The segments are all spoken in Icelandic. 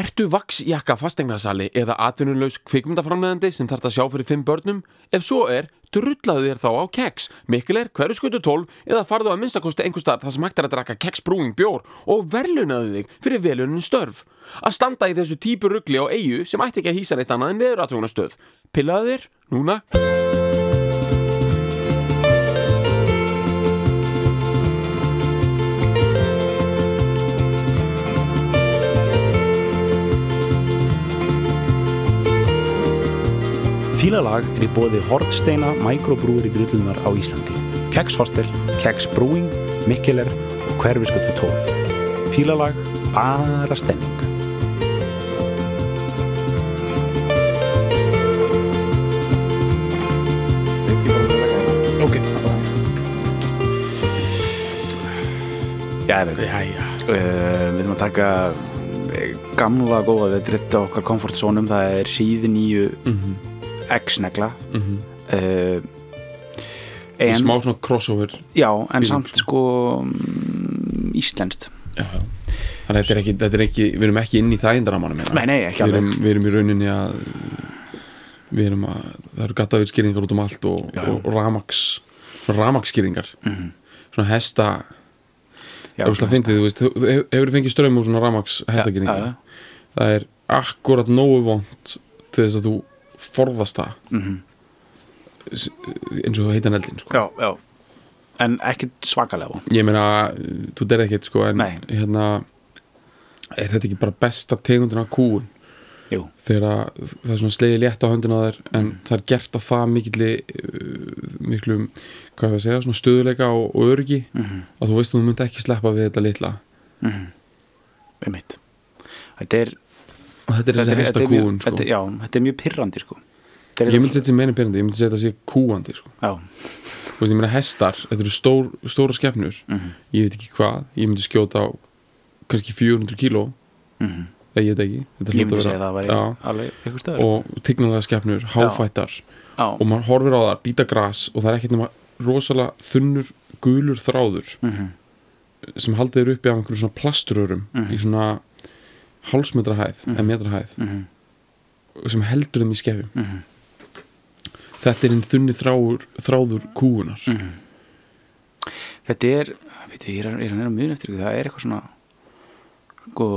Ertu vaxjakka fasteignasali eða atvinnulaus kvikmyndaframleiðandi sem þarft að sjá fyrir 5 börnum? Ef svo drullaðu þér þá á Kex, Mikkeler, Hverfisgötu 12 eða farðu að minnstakosti einhvers staðar þar sem hægt að drekka Kex Brewing bjór og verðlaunaðu þig fyrir velunnin störf. Að standa í þessu típurugli á eyju sem ætti ekki að hýsa neitt annað en veðurathugunarstöð. Pillaðu þér, núna. Fílalag í boði Hornsteina Microbrúri drullunar á Íslandi. Kex Hostel, Kex Brewing, Mikkeler og Hverfisgötu 12. Fílalag, bara stemming. Ok. Við erum að taka gamla góða við dritta okkar komfortzónum. Það síði 9 X-negla en smá svona crossover. Já, en samt sko íslenskt. Já. Þannig að þetta er ekki, við erum ekki inn í þægindarammanum. Nei, ekki alveg. Við erum í rauninni að það eru gattavirskýringar út allt og rafmaksskýringar. Svona hesta fyndið, þú veist, hefur fengið strömm úr svona rafmaks hestakýringar. Það akkurat nógu vont til þess að þú forðast það eins og heitan eldin sko. Já. En ekki svakalega vont. Ég meina, þú derði ekkert sko, en hérna er þetta ekki bara besta tegundin af kúun? Jú. Þegar það er svona slegið létt á höndina á þér en það gert að það miklu hvað ég að segja, svona stöðuleika og öryggi að þú veist að þú myndi ekki sleppa við þetta litla. Einmitt. Þetta er þessi hestakúun sko. Þetta er mjög pirrandi sko. Ég myndi setja sér meina pirrandi, ég myndi setja sér kúandi sko. Já. Þú veist, ég meina hestar, þetta eru stóra skepnur. Ég veit ekki hvað, ég myndi skjóta á kannski 400 kíló. Ég veit ekki. Ég myndi segja það væri alveg eitthvað stöður. Og tignalega skepnur, háfættar og maður horfir á það, býta gras og það er ekkert nema rosalega þunnur gulur þráður sem haldið er uppi af einhverjum svona plasturörum í svona hálfsmetra hæð eða metra hæð sem heldur þeim í skefjum. Þetta er einn þunni þráður kúunar. Þetta er, veitu, ég er að muna eftir ykkur, það er eitthvað svona sko,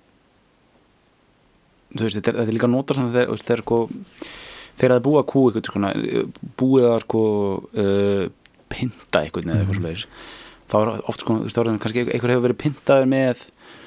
þú veist, þetta er líka að nota svona þegar sko, þegar það er búið að kú eitthvað svona, búið að sko pynta eitthvað eða eitthvað svoleiðis, þá er oft sko, þú veist, kannski eitthvað hefur verið pyntaður með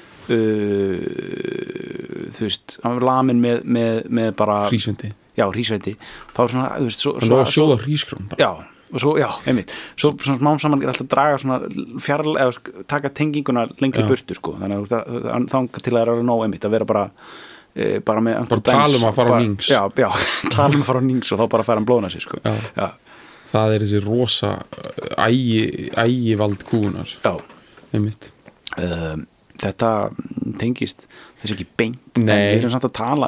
þú veist, hann var lamin með bara hrísvendi. Já, hrísvendi. Þá er svona, þú veist, svo að sjóða hrísgrón bara. Já, og svo, einmitt. Svo svona smám saman er alltaf að draga svona eða taka tenginguna lengri burtu, sko. Þannig að þangað til að það er nóg einmitt að vera bara með bara talum að fara á nings. Já, talum að fara á nings og þá bara færa hann blóna sig, sko. Já. Það er þessi rosa ægivald kúunar. Já. Einmitt. Þetta tengist þess ekki beint. Nei. En við erum samt að tala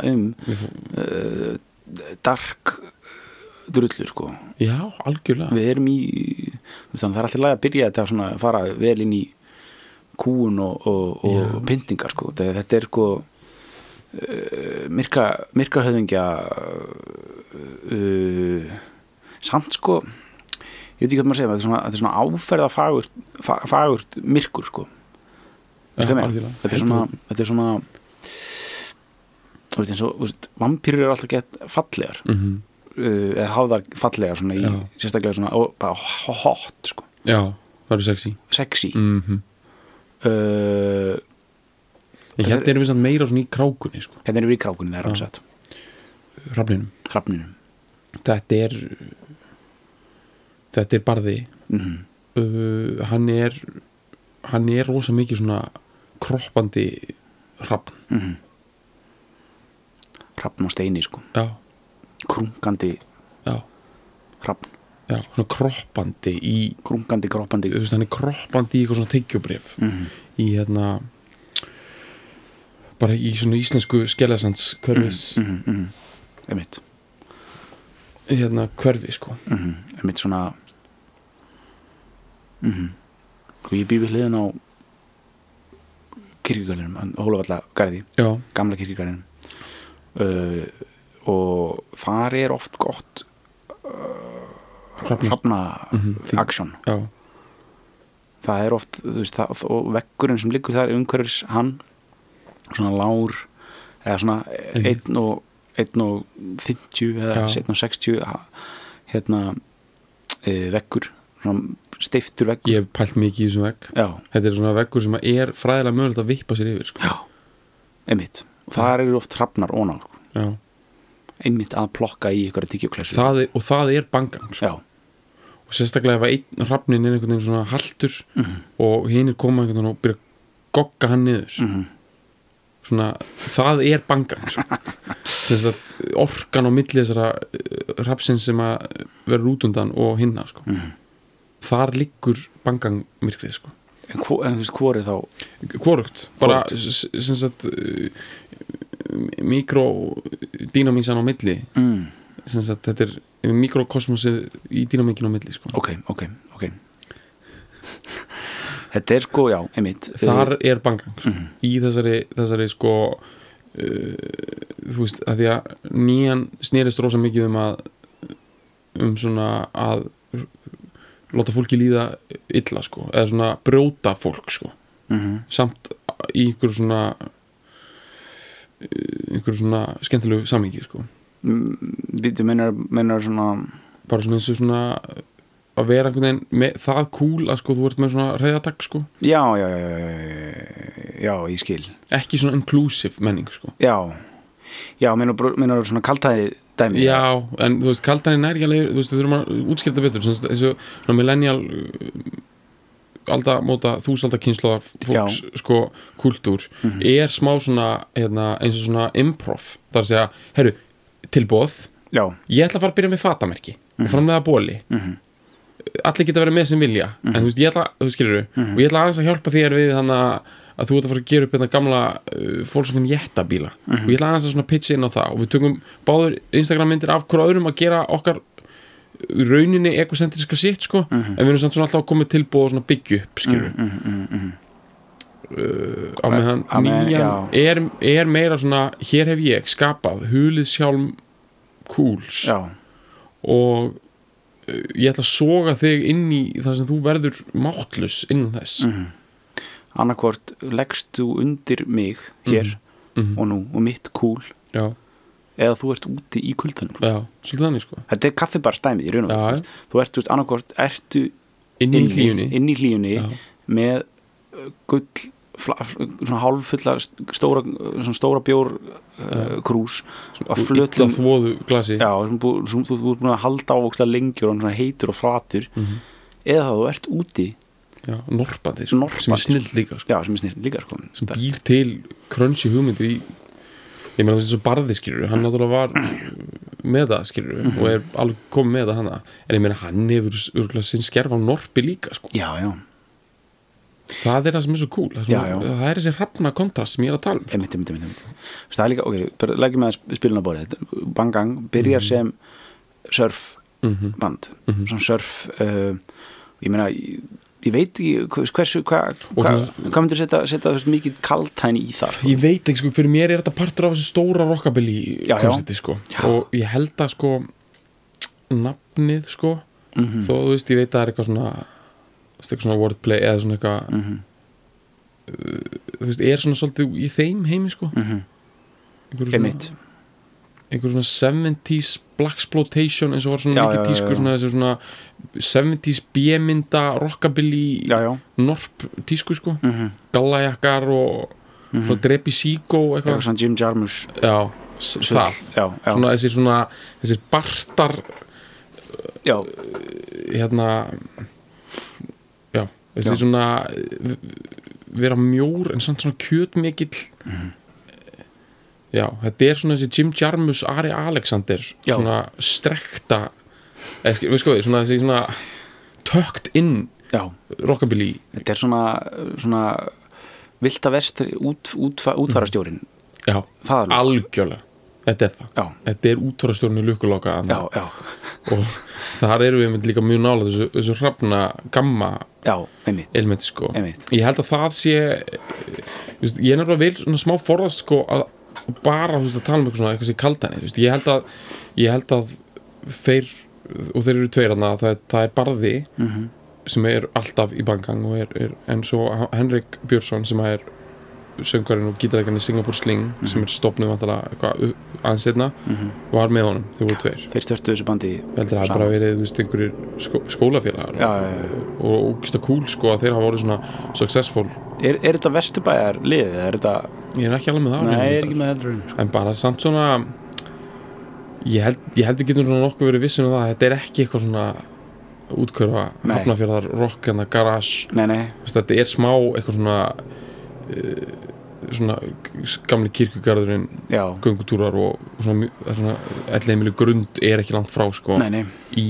dark drullur sko. Já, algjörlega. Við erum þannig það er alltaf að byrja þetta svona að fara vel inn í kúun og pyntingar sko. Þetta er sko myrka höfðingja samt sko, ég veit ekki hvað maður segja, þetta er svona áferða fagurt myrkur sko. Þetta er svona þú veist eins og vampýrur eru alltaf gett fallegar eða háðar fallegar svona í sérstaklega svona bara hot sko. Já, það eru sexy. Hérna erum við samt meira svona í krákunni sko. Hérna erum við í krákunni, það er alveg satt. Hrafninum. Þetta er barði. Hann er rosa mikið svona kroppandi hrafn. Hrafn og steini sko. Já. Krunkandi hrafn. Já, svona kroppandi í krunkandi. Þú veist, hann er kroppandi í eitthvað svona tyggjóbréf í hérna bara í svona íslensku skeljasands hverfis einmitt hérna hverfi sko einmitt svona og ég býð við hliðin á kirkjugarðinum, Hólavallagarði, gamla kirkjugarðinum, og þar oft gott hrafna aksjón. Það oft, þú veist, og veggurinn sem liggur þar umhverfis hann, svona lár eða svona 1,50 eða 1,60 veggur, svona steiftur veggur. Ég hef pælt mikið í þessum vegg. Þetta svona veggur sem fræðilega mögulegt að vippa sér yfir, sko. Já, einmitt. Og þar oft hrafnar óná, sko. Já. Einmitt að plokka í ykkur tyggjóklessu. Og það bangang, sko. Já. Og sérstaklega ef einn hrafnin einhvern veginn svona haltur og hinir koma einhvern veginn og byrja að gogga hann niður. Svona, það bangang, sko. Sérstaklega orkan á milli þessara hrafnsins sem að vera út undan og hinna, sko. Þar liggur bangangmyrkrið, sko. En þú veist, hvorið þá? Hvorugt, bara sem sagt mikrodínamísan á milli sem sagt, þetta mikrokosmosið í dínamíkin á milli, sko. Ok þetta sko, já, einmitt þar bangang, sko. Í þessari sko þú veist, að því að nýjan snerist rosa mikið svona að láta fólki líða illa, sko, eða svona brjóta fólk, sko, samt í einhverju svona skemmtilegu samhengi, sko. Þú meinar svona bara svona eins og svona að vera einhvern veginn það cool að, sko, þú ert með svona reiðatak, sko. Já, ég skil. Ekki svona inclusive menning, sko. Já, meinar svona kaltæði dæmi. Já, en þú veist, kaltæði næri alveg, þú veist, við þurfum að útskipta betur, þessu svona millennial aldamóta, þúsaldakynslóðar fólks, sko, kultúr smá svona, eins og svona improv, það að segja, heyrðu, tilboð, ég ætla að fara að byrja með fatamerki og framleiða bóli, allir geta verið með sem vilja, en þú veist, ég ætla, þú skilurðu, og ég ætla aðeins að hjálpa þér við þannig að þú ert að fara að gera upp gamla Volkswagen Jetta-bíla og ég ætla aðeins að svona pitcha inn á það og við tökum báður Instagram myndir af hverju öðrum að gera okkar rauninni ekocentriska sitt, sko, en við erum samt svona alltaf að koma tilbúið og svona byggja upp, skilurðu. Á meðan nýjan meira svona, hér hef ég skapað huliðshjálm cools og ég ætla að soga þig inn í það sem þú verður máttlaus innan þess. Annarkvort leggst þú undir mig hér og nú og mitt cool eða þú ert úti í kuldanum. Já, svolítið þannig, sko. Þetta kaffibarstæmið í raun og veru. Þú ert, annarkvort ertu inn í hlíjunni með gull svona hálffullar stóra bjór krús og flötum illa þvoðu glasi. Já, þú ert búin að halda ávöxta lengjur og svona heitur og flatur eða þú ert úti norpandi, sko, sem snill líka, sko. Já, sem snill líka, sko. Sem býr til crunchy hugmyndir í, ég meina þessu barði, skilur, hann náttúrulega var með það, skilur, og alveg komið með það hana, en ég meina hann hefur örgulega sinn skerf á norpi líka, sko. Já. Það það sem svo cool, það þessi hrafna kontrast sem ég að tala um. Einmitt. Það líka, ok, leggjum við að spiluna borðið, Bangang byrjar sem surfband, svona surf, ég meina, ég veit ekki hvað myndir setja mikið kaltæni í þar, sko. Ég veit ekki, sko, fyrir mér þetta partur af þessu stóra rockabilly koncepti, sko, og ég held að, sko, nafnið, sko, þó, þú veist, ég veit að það eitthvað svona wordplay eða svona eitthvað þú veist, svona svolítið í þeim heimi, sko. Einhver svona 70s blaxploitation eins og var svona mikið tísku svona þessi svona 70s B-mynda rockabilly norp tísku, sko. Gallajakkar og svona Drepi Síkó eitthvað svona Jim Jarmusch svona þessir bartar þessi svona vera mjór en samt svona kjötmikill þetta svona þessi Jim Jarmusch, Ari Alexander svona strekta svona þessi svona tucked in rockabilly. Þetta svona Vilda Vestri útfarastjórin. Já, algjörlega. Þetta það. Þetta útfarastjórinn í Lukkuláka og þar erum við líka mjög nála þessu hrafna gamma elementi, sko. Ég held að það sé ég nefnilega vil svona smá forðast sko að bara þú veist að tala eitthvað svona eitthvað sem kaldhæðni, ég held að þeir eru tveir þarna, það barði sem alltaf í Bang og en svo Henrik Björnsson sem söngvarinn og gítarleikarinn í Singapore Sling sem stofnuð vantilega eitthvað aðeins seinna var með honum, þeir voru tveir. Þeir störtuðu þessu bandi heldur að það bara verið einhverjir skólafélagar og ógeðslega cool sko að þeir hafa verið svona successful. Er þetta Vesturbæjar liðið? Ég er ekki alveg með það. Nei, ég er ekki með heldur. En bara samt svona ég held við getum svona nokkuð verið vissin um það, þetta ekki eitthvað svona útkörfa Hafnarfjarðar rock en garage. Nei. Þetta smá eitthvað svona gamli kirkjugarðurinn göngutúrar og svona 11 heimili grund ekki langt frá sko. Nei.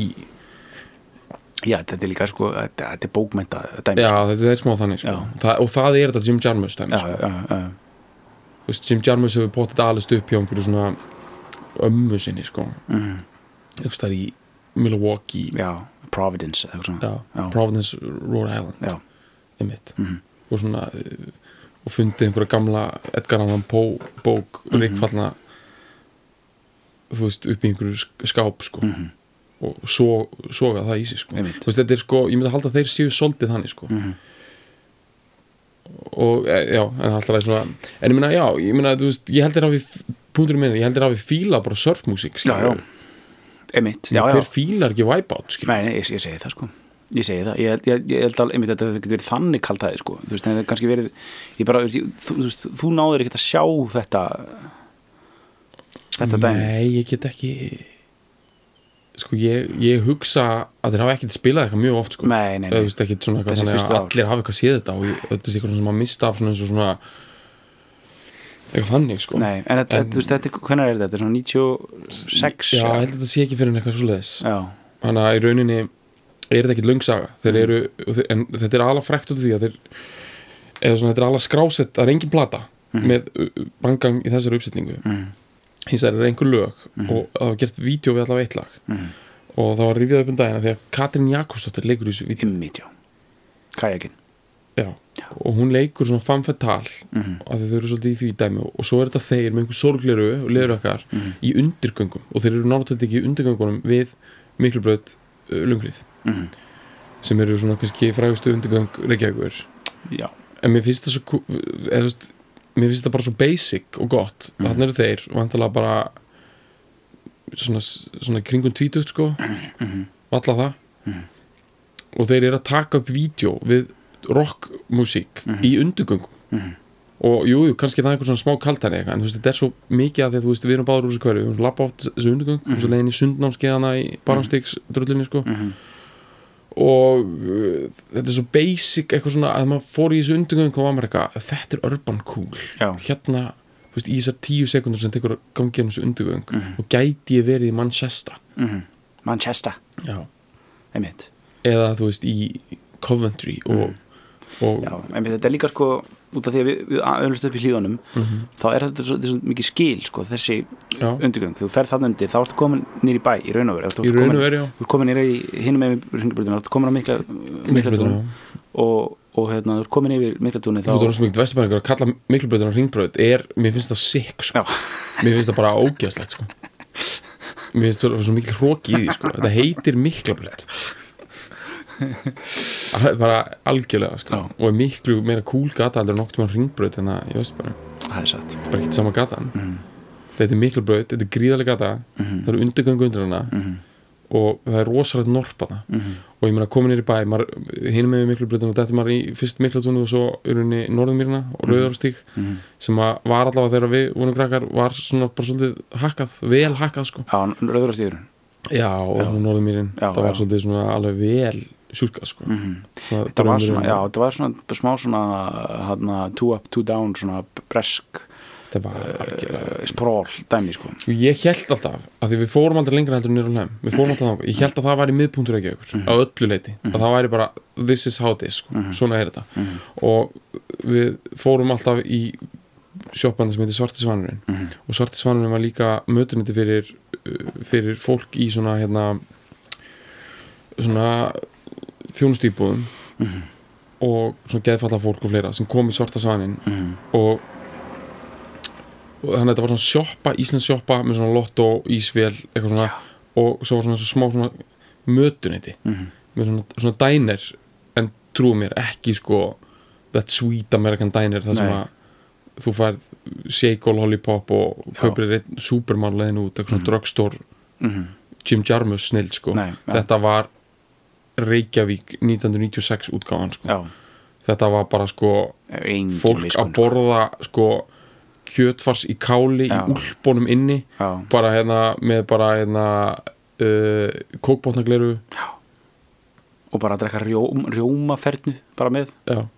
Já, þetta líka sko, þetta bókmennta dæmi. Já, þetta smá þannig sko. Og það þetta Jim Jarmusch dæmi sko. Já. Jim Jarmusch hefur potið alist upp hjá einhverju svona ömmu sinni sko. Eitthvað þar í Milwaukee. Já, Providence eða eitthvað svona. Já, Providence, Rhode Island. Já. Einmitt. Og svona og fundið einhverja gamla Edgar Allan Poe bók reykfallna þú veist upp í einhverju skáp sko og soga það í sig sko. Þú veist þetta sko, ég myndi að halda að þeir séu soldið þannig sko og já, en alltaf það svona en ég meina þú veist, ég heldur að við punkturinn minni, ég heldur að við fíla bara surfmusík já, einmitt hver fílar ekki Wipeout nei, ég segi það sko ég segi það, ég held að einmitt þetta getur verið þannig kaldhæði sko, þú veist, en það kannski verið þú náður ekkert að sjá þetta dæmi. Nei, ég get ekki sko, ég hugsa að þeir hafa ekkert spilað eitthvað mjög oft sko. Nei. Þú veist, ekkert svona þannig að allir hafa eitthvað séð þetta og þetta eitthvað sem að mista af svona eins og svona eitthvað þannig sko. Nei, en þú veist, hvenær þetta? Þetta svona 96? Já, ég held að þetta sé ekki fyrir eitthvað svoleiðis. Þannig að í rauninni þetta ekki löngsaga en þetta alveg frekt út af því að þetta alveg skrásett það engin plata með Bang í þessari uppsetningu hins einhver lög og það var gert vídeo við allavega eitt lag og það var rifjað upp dagina því að Katrín Jakobsdóttir leikur í þessu vídeo Kajakin og hún leikur svona femme fatale af því þau eru svolítið í því dæmi og svo þetta þeir með einhver sorgleru og leðurökkar í undirgöngum og þeir eru náttúrulega ekki í undirgöngunum við Miklubraut Lunglið sem eru svona kannski frægustu undirgöng Reykjavíkur en mér finnst það svo mér finnst það bara svo basic og gott þarna eru þeir vantarlega bara svona kringum 20 sko valla það og þeir eru að taka upp vídeo við rockmusík í undirgöngum og jú, kannski það einhver svona smá kaldhæðni en þú veist, þetta svo mikið að því að þú veist, við erum báður úr þessu hverju, við erum lappa oft þessu undirgöng og svo leiðin í sundnámskeiðana í Baranstigs dröllinni sko og þetta svo basic eitthvað svona að maður fór í þessu undirgöng og var maður eitthvað, þetta urban cool hérna, þú veist, í þessar 10 sekundur sem tekur að gangi þessu undirgöng og gæti ég verið í Manchester já, einmitt eða þú veist, í Coventry og já, einmitt, þetta líka sko út af því að við öllumst upp í hlíðunum þá þetta svo mikið skil sko, þessi undirgöng, þú ferð þarna undir þá ertu komin nýr í bæ, í raun og veru þú ertu komin nýr í hinum með Hringabrautina, þú ertu komin á Miklatún og þú ertu komin yfir Miklatúni þá þú ertu svo mikið Vesturbæringur að kalla Miklubrautina Hringbraut mér finnst það sick sko. mér finnst það bara ógeðslegt sko. mér finnst það svo mikil hroki í því sko. þetta heitir Miklabraut bara algjörlega sko. og er miklu meira cool gata heldur en nokkuð Hringbraut en það, ég veist bara það satt bara ekkert sama gatan þetta er Miklubraut, þetta er gríðarlega gata það eru undirgöngu undir hana og það er rosalegt norpana og ég meina komin nýr í bæ hinum með Miklubrautin og þetta maður í fyrst Miklatúni og svo urunni Norðurmýrina og Rauðarárstíg sem var allavega þegar við vonum krakkar var svona bara svolítið hakkað, vel hakkað sko. Rauðarárstígurinn og Norðurmýrin það var svolítið svona alveg vel sjúkað sko. Þetta var svona smá svona 2 up, 2 down svona bresk spról dæmi sko. Ég held alltaf að því við fórum aldrei lengra heldur nýra á við fórum alltaf þangað, ég held að það væri miðpunktur ekki ykkur á öllu leiti, að það væri bara this is how it is, sko. Svona er þetta og við fórum alltaf í sjoppanda sem heitir Svarti Svanurinn og Svarti Svanurinn var líka mötuniti fyrir fólk í svona svona þjónustýbúðum og svona geðfalla fólk og fleira sem kom í Svarta svaninn og þannig að þetta var svona sjoppa, íslensk sjoppa með svona lottó, ísvél, eitthvað svona og svo var svona smá svona mötuneyti með svona diner en trúið mér ekki sko that sweet American diner það sem að þú færð shake og lollipop og kaupir einn Superman leiðin út, eitthvað svona drugstore Jim Jarmusch snill sko þetta var Reykjavík 1996 útgáfan sko þetta var bara sko fólk að borða sko kjötfars í káli í úlpunum inni bara með bara kókbotnagleru og bara að drekka rjómafernu bara með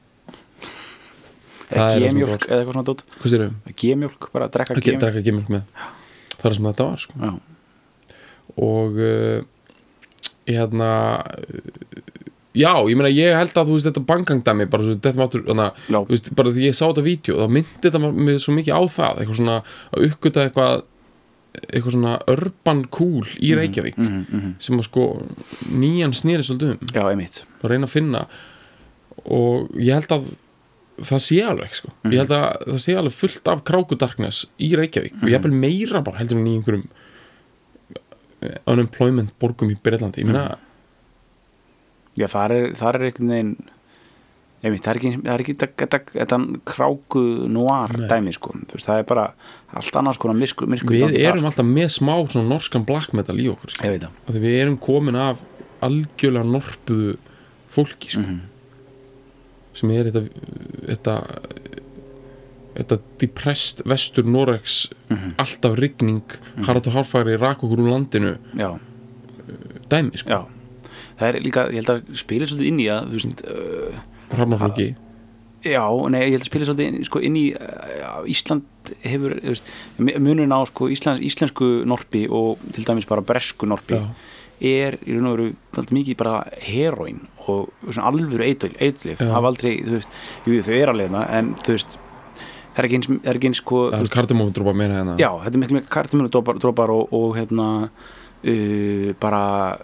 eða G-mjólk eða eitthvað svona dót G-mjólk, bara að drekka G-mjólk með það er sem þetta var sko og já, ég meina ég held að þú veist þetta bangangdæmi bara svo þetta máttur þú veist bara því ég sá þetta vídeo þá myndi þetta mig svo mikið á það eitthvað svona að uppgöta eitthvað svona urban cool í Reykjavík sem að sko nýjan snýri svolítið og reyna að finna og ég held að það sé alveg sko ég held að það sé alveg fullt af krákudarkness í Reykjavík og ég held meira bara heldur en í einhverjum unemployment borgum í Breitlandi ég meina já, það er einhvern veginn það er ekki þetta kráku noir dæmi sko, þú veist, það er bara allt annars konar myrkur við erum alltaf með smá svona norskan black metal í okkur ég veit það, því við erum komin af algjörlega norpuðu fólki sko sem er þetta depressed vestur Noregs alltaf rigning Haraldur Hárfagri rak okkur úr landinu dæmi sko það er líka, ég held að spila svolítið inn í að þú veist Hrafnafólki ég held að spila svolítið sko, inn í Ísland hefur munurinn á sko, íslensku norpi og til dæmis bara bresku norpi er í raun og veru alltaf mikið bara heroín og svona alvöru eiturlyf hafa aldrei, þú veist, þau er alveg en þú veist það er ekki eins sko það er kardamómudrópar meira hérna já, þetta er miklu með kardamómudrópar og bara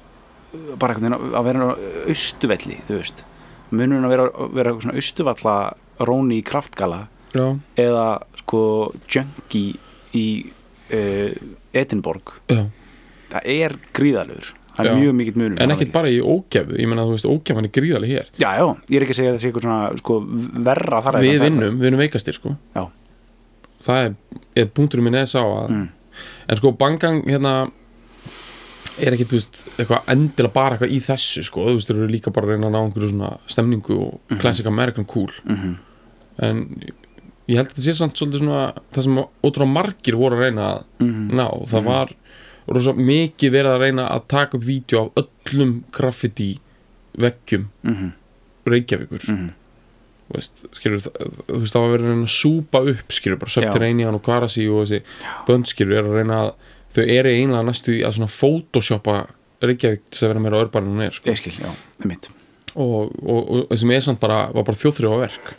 að vera austuvelli, þú veist munurinn að vera svona austuvalla Róni í Kraftgala eða sko Junkie í Edinborg það er gríðalegur það er mjög mikill munur en ekkert bara í ógæfu, ég menna þú veist ógæfan er gríðaleg hér já, ég er ekki að segja að það sé eitthvað svona sko verra þar við vinnum veikastir sko já það er punkturinn minn eða sá að en sko bangang hérna er ekki, þú veist, eitthvað endilega bara eitthvað í þessu sko, þú veist, þeir eru líka bara að reyna að ná einhverju svona stemningu og classic American cool en ég held að þetta sé samt svolítið svona það sem ótrúlega margir voru að reyna að ná, það var rosa mikið verið að reyna að taka upp vídeo af öllum graffiti veggjum Reykjavíkur þú veist, skilur þú veist, það var verið að reyna að súpa upp skilur, bara Subterranean og Kvarasi og þessi bönd skilur er að reyna að þau eru einlega næstu í að svona photoshoppa Reykjavík til að vera meira örbar en hún er sko. Ég skil, já, mitt og sem er samt bara, var bara þjóðþrifaverk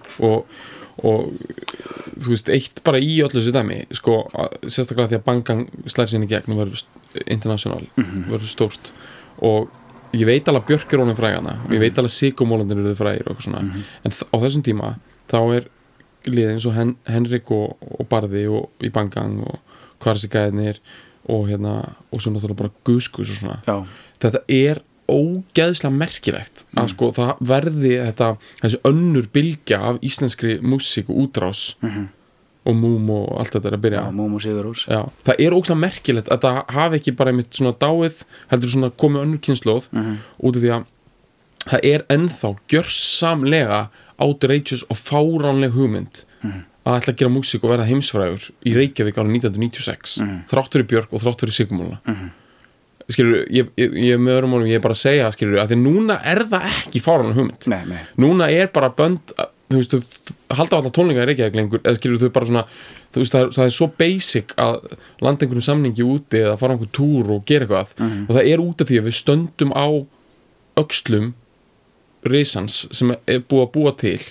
og þú veist, eitt bara í öllu þessu dæmi sko, sérstaklega því að Bangang slæðir sinni gegn og verður international verður stórt og ég veit alveg Björk er honum frægana og ég veit alveg Sigurmólandir eru frægir og eitthvað svona en á þessum tíma þá er liðið eins og Henrik og Barði og í Bangang og Kvarsigæðinir og hérna og svo náttúrulega bara Guskus og svona þetta er ógeðslega merkilegt að sko það verði þessi önnur bylgja af íslenskri músík og útrás og múm og allt þetta er að byrja múm og sigurhús það er ógeðslega merkilegt að það hafi ekki bara einmitt svona dáið heldur svona komið önnur kynslóð út af því að það er ennþá gjörsamlega outrageous og fáránleg hugmynd að ætla að gera músík og verða heimsfrægur í Reykjavík árið 1996 þrátt fyrir Björk og þrátt fyrir Sigurmóla skilur, ég með öðrum málum ég er bara að segja, skilur, að því núna er það ekki fáránleg hugmynd nei. Núna er bara bönd, þú veist, þau halda alltaf tónleika í Reykjavík lengur, eða skilur þau bara svona þú veist, það er svo basic að landa einhverjum samningi úti eða fara einhver túr og gera eitthvað og það er út af því að við stöndum á öxlum risans sem er búið að búa til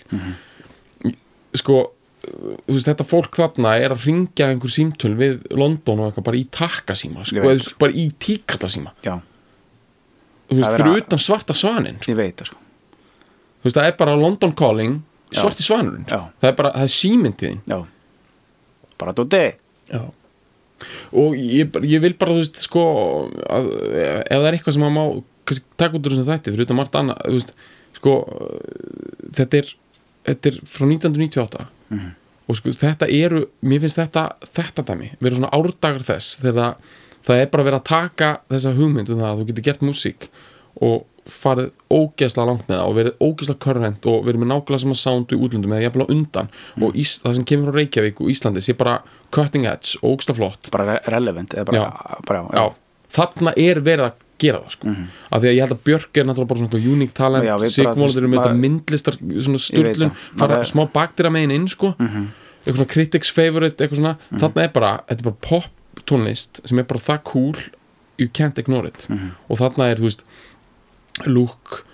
sko þú veist, þetta fólk þarna er að ringja einhver símtöl við London og eitthvað bara í takkasíma sko, eða bara í tíkallasíma já þú veist, fyrir utan Svarta svaninn sko. Ég veit það sko þú veist, það bara London Calling, Svarti svanurinn sko. það er símyndiðin bara Dóti og ég vil bara, þú veist, sko að, ef það er eitthvað sem maður má kannski taka út úr þessum þætti, fyrir utan margt annað, þú veist, sko þetta er frá 1998 og sko þetta mér finnst þetta dæmi vera svona árdagar þess þegar það bara verið að taka þessa hugmynd það að þú getur gert músík og farið ógeðslega langt með það og verið ógeðslega current og verið með nákvæmlega sama sound í útlöndum eða jafnvel á undan og það sem kemur frá Reykjavík og Íslandi sé bara cutting edge og ógeðslega flott bara relevant eða bara þarna verið að gera það sko af því að ég held að Björk náttúrulega bara svona unique talent Sigmóld með þetta myndlistar svona sturlun fara smá bakdýra megin inn sko eitthvað svona critics favorite eitthvað svona þarna þetta er bara pop tónlist sem bara það cool you can't ignore it og þarna þú veist Luke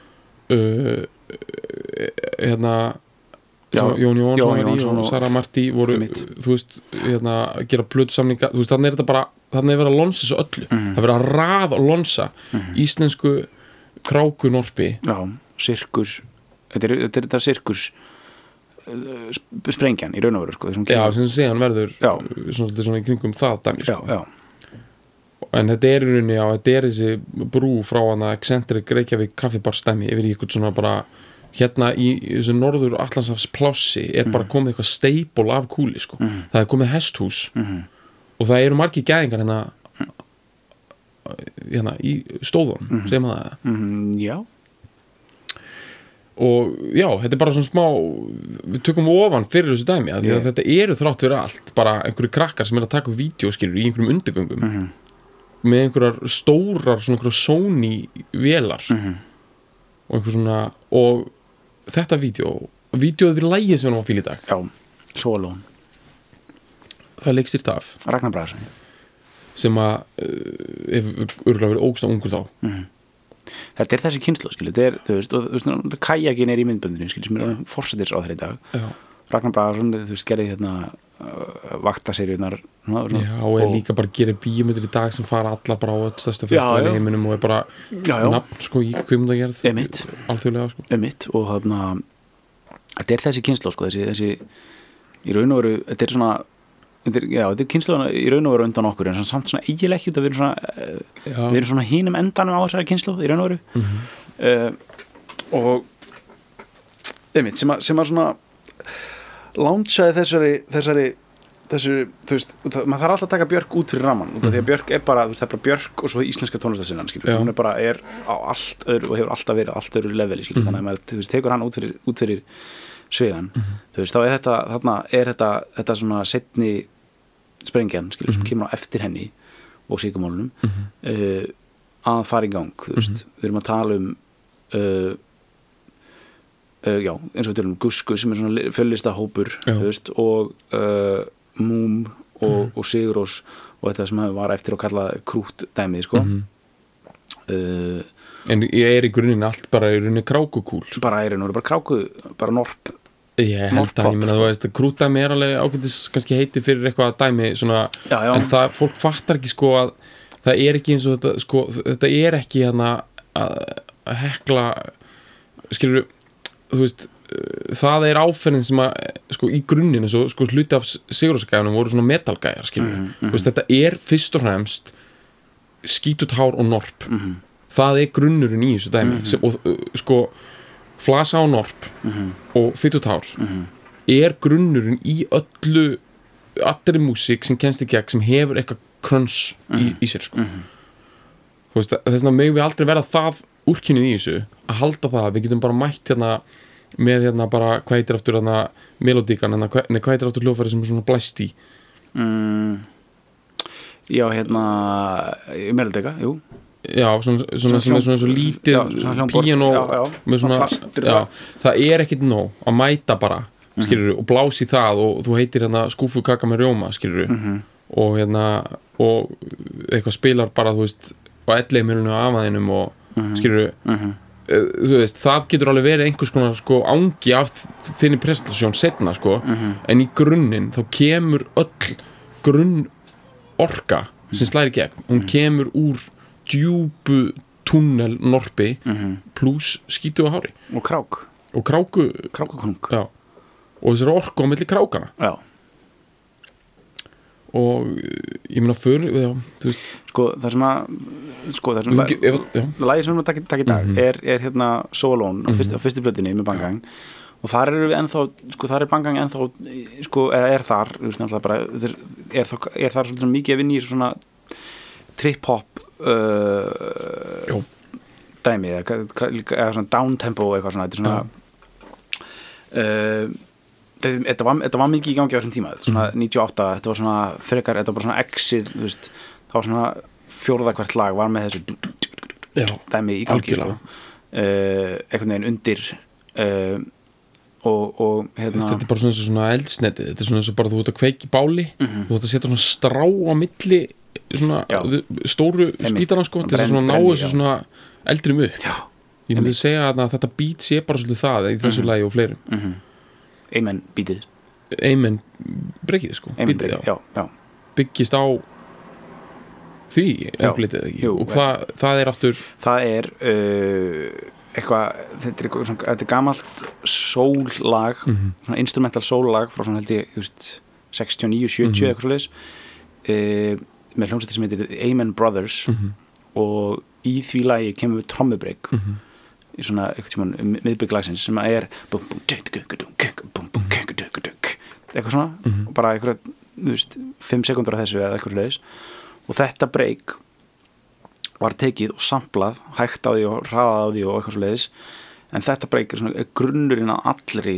Jón Jónsson og Sara Martí voru þú veist að gera plötusamninga þú veist þannig þetta bara þannig verið að lonsa þessu öllu það verið að raða og lonsa íslensku krákunorpi sirkus þetta er sirkus sprengjan í raun og veru sko, sem segjan verður svona í kringum það dæmi sko. En þetta í rauninni þetta þessi brú frá hana Eccentric Reykjavík kaffibarstæmi yfir í eitthvað svona bara hérna í þessu norður Atlantshafs plássi bara komið eitthvað steipul af kúli sko. Það komið hesthús og það margir gæðingar hérna í stóðunum segir maður það já og já, þetta bara svona smá við tökum ofan fyrir þessu dæmi að þetta þrátt fyrir allt bara einhverju krakkar sem að taka vídeóskilur í einhverjum undirgöngum með einhverjar stórar svona einhverjar Sony vélar og einhver svona og þetta vídeóð við lægið sem við erum að fíla í dag Solon það leikstýrt af Ragnar Bragason sem að örugglega verið ógsta ungur þá þetta þessi kynslóð skilu þú veist kajakin í myndböndinu skilu sem forsetis á þeirra í dag Ragnar Bragason þú veist gerði hérna vaktaseríunar og líka bara gerir bíómyndir í dag sem fara allar bara á stærsta festival í heiminum og bara nafn sko í kvikmyndagerð alþjóðlega sko og þarna þetta þessi kynslóð sko þessi í raun og veru þetta svona þetta er kynslóðan í raun og veru undan okkur en samt svona eiginlega ekki við erum svona hinum endanum á þessari kynslóð í raun og veru og sem að svona launchaði þessari þú veist, maður þarf alltaf að taka Björk út fyrir ramman út af því að Björk bara, þú veist, það bara Björk og svo íslenska tónlistarsinnan, skilur, hún bara á allt öðru og hefur alltaf verið allt öðru leveli, skilur, þannig að maður, þú veist, tekur hann út fyrir svegan, þú veist, þá þetta svona seinni sprengjan, skilur, sem kemur á eftir henni og síkumólunum að fara í gang, þú veist, við erum að tala eins og við tölum Guskus sem svona fjöllista hópur veist, og Múm og Sigurós og þetta sem var eftir að kalla krút dæmið sko en í grunninn allt bara í rauninni krákukúl bara í rauninni, bara kráku, bara norp ég held að, ég meina þú veist að krútdæmi alveg ágætis kannski heiti fyrir eitthvað dæmi svona, en það, fólk fattar ekki sko að það ekki eins og þetta sko, þetta ekki hérna að hekla skilur þú veist, það áferðin sem að, sko, í grunninn svo, sko, hluti af Sigurðsgæðunum voru svona metalgæjar, skilur þú veist, þetta fyrst og fremst skítut hár og norp það grunnurinn í þessu dæmi sem, og sko, flasa og norp og fytut hár grunnurinn í allri músík sem kennst í gegn sem hefur eitthvað kröns í sér, sko þú veist, þess vegna megum við aldrei verða það úrkynnið í þessu að halda það, við getum bara mætt hérna með hérna bara hvað heitir aftur hérna melodíkan, hvað heitir aftur hljóðfæri sem svona blæst í já hérna melodíka, jú já, svona sem svona svo lítið píanó með svona plastur, það ekkert nóg að mæta bara, skilur og blási það og þú heitir hérna skúfukaka með rjóma, skilur og hérna og eitthvað spilar bara, þú veist á 11 miljónu afaðinum og skilur þú veist, það getur alveg verið einhvers konar sko ángi af þinni presentasjón setna sko en í grunninn þá kemur öll grunn orka sem slæri gegn, hún kemur úr djúpu túnnel norpi pluss skítu og hári og og krákukrung já, og þessari orku á milli krákana já. Og ég meina já, þú veist það sem lagið sem við erum að taka í dag er hérna So Alone á fyrstu plötunni með Bang Gang og þar eru við ennþá þar er Bang Gang ennþá eða er þar bara, er þar svolítið mikið að vinna í svona trip-hop dæmi eða svona down-tempo eitthvað svona, þetta er svona þetta var mikið í gangi á þessum tíma svona 98, þetta var svona frekar, þetta var bara svona exit, þú veist, það var svona fjórða hvert lag var með þessu dæmi í gangi einhvern veginn undir og hérna þetta er bara svona eldsnetið, þetta er svona eins og bara þú ert að kveiki báli þú ert að setja svona strá á milli svona stóru spítana sko, til þess að svona ná þessu svona eldrim upp ég myndi segja að þetta beat sé bara svolítið það í þessu lagi og fleirum Amen beatið Amen breykið sko beatið, já. Byggist á því og það er aftur það er eitthvað þetta er gamalt soul-lag svona instrumental soul-lag frá svona held ég 69-70 eitthvað svoleiðis með hljómsveitir sem heitir Amen Brothers og í því lagi kemur við trommubreak í svona eitthvað tímann miðbygglagsins sem er eitthvað svona og bara eitthvað, þú veist, 5 sekúndur af þessu eða eitthvað leiðis og þetta break var tekið og samplað, hægt á því og hraðað á því og eitthvað svo leiðis en þetta break er svona grunnurinn að allri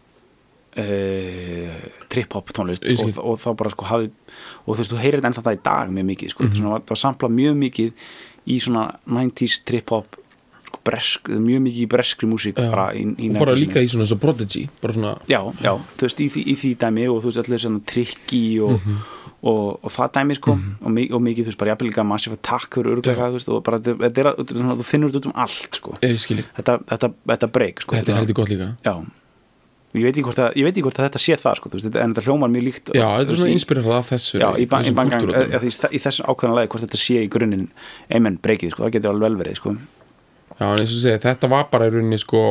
trip-hop tónlist og þá bara sko hafi og þú veist, þú heyrir þetta ennþá það í dag mjög mikið sko, svona, það var samplað mjög mikið í svona 90s trip-hop mjög mikið í breskri músík bara í og bara líka í svona eins og Prodigy bara svona já, þú veist, í því dæmi og þú veist, allir svona trikki og það dæmi sko og mikið, þú veist, bara jafnvel líka Massive Attack fyrir örgleika, þú veist, og bara þetta er svona, þú finnur þetta um allt sko þetta break sko þetta er heldur gott líka já, ég veit ekki hvort að þetta sé það sko, þú veist, en þetta hljómar mjög líkt já, þetta er svona inspirerað af þessu já, í Bang Gang, í þessu ákveðna lagi hvort þetta sé í grunninn Amen breakið sko, það getur alveg vel verið sko. Já, en eins og segja, þetta var bara í rauninni sko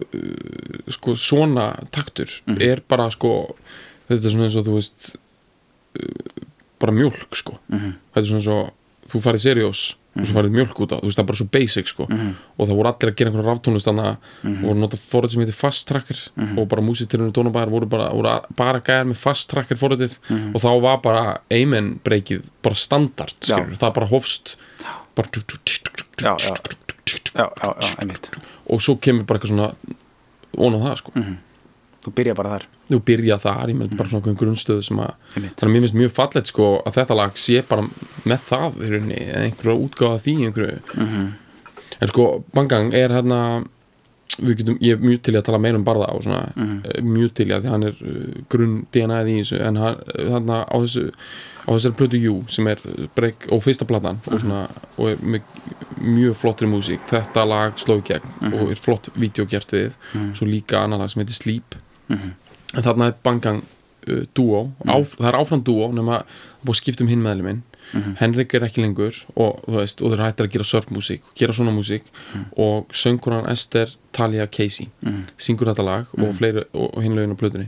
svona taktur er bara sko þetta er svona eins og þú veist bara mjólk sko þetta er svona eins og þú farið seriós og svo farið mjólk út á, þú veist það er bara svo basic sko og það voru allir að gera einhverja raftónlist þannig að voru notað forrið sem heitir fast tracker og bara músitirinu tónabæðar voru bara gæðar með fast tracker forriðið og þá var bara Amen breakið bara standard, skilur, það bara hofst bara já, einmitt og svo kemur bara eitthvað svona ón á það sko þú byrja bara þar ég með bara svona grunnstöðu sem að þannig að mér finnst mjög fallegt sko að þetta lag sé bara með það í rauninni eða einhverja útgáfa því einhverju en sko Bang Gang er hérna ég er mjög til að tala meira um Barða og svona mjög til að því hann er grunn DNA-ið í þessu en hann þarna á þessari plötu You sem er break og fyrsta platan og svona og er með mjög flottri músík þetta lag sló í gegn og er flott vídeo gert við svo líka annar lag sem heitir Sleep en þarna er Bang Gang duo það er áfram duo nema búið skiptum hinn meðluminn Henrik er ekki lengur og þú veist og þeir hættir að gera surfmúsík gera svona músík og söngkonan Esther Talia Casey syngur þetta lag og fleiri og hinn lögin á plötunni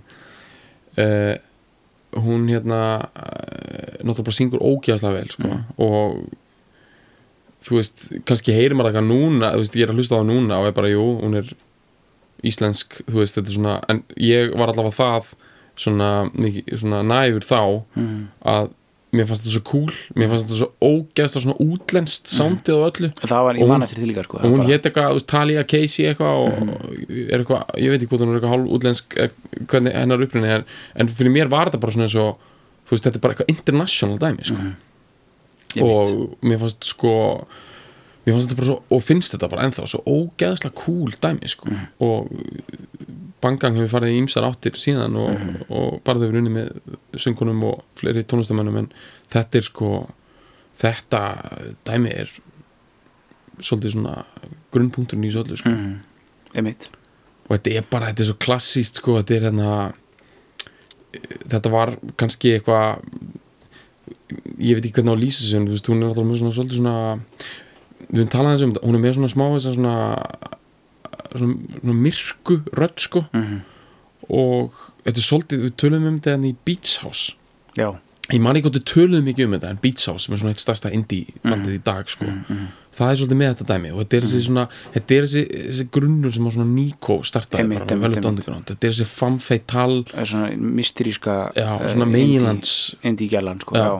hún hérna náttúrulega bara syngur ógeðslega vel sko og þú veist, kannski heyrir maður það núna, þú veist, ég er að hlusta á það núna og er bara, jú, hún er íslensk, þú veist, þetta er svona en ég var allavega það svona næfur þá að mér fannst þetta svo cool, mér fannst þetta svo ógeðslega svona útlenskt soundið og öllu það var í manna fyrir því líka sko og hún hét eitthvað, þú veist, Talia Casey eitthvað og er eitthvað, ég veit ekki hvort hún er eitthvað hálf útlensk, hvernig hennar upprunni en fyrir mér var þetta bara svona eins og þú veist, þetta er bara eitthvað international dæmi sko og mér fannst þetta bara svo og finnst þetta bara ennþá svo ógeðslega cool dæmi sko og Bang Gang hefur farið í ýmsar áttir síðan og bara þau verið unni með söngunum og fleiri tónlistamönnum en þetta er sko þetta dæmi er svolítið svona grunnpunkturinn í þessu öllu sko og þetta er bara, þetta er svo klassíst sko, þetta er hérna þetta var kannski eitthvað ég veit ekki hvernig á lýsa þessu en þú veist, hún er náttúrulega með svona svolítið svona við höfum talað þessu um þetta, hún er með svona smá þess að svona myrku rödd sko og þetta svolítið, við tölum þetta í Beach House já. Ég man ekki hvort við tölum mikið þetta en Beach House sem svona eitt stærsta indie bandið í dag sko það svolítið með þetta dæmi og þetta þessi svona þetta þessi grunnur sem á svona Nico startaði bara með Velvet Underground þetta þessi femme fatale svona mysteríska svona meginlands indie gælan sko já.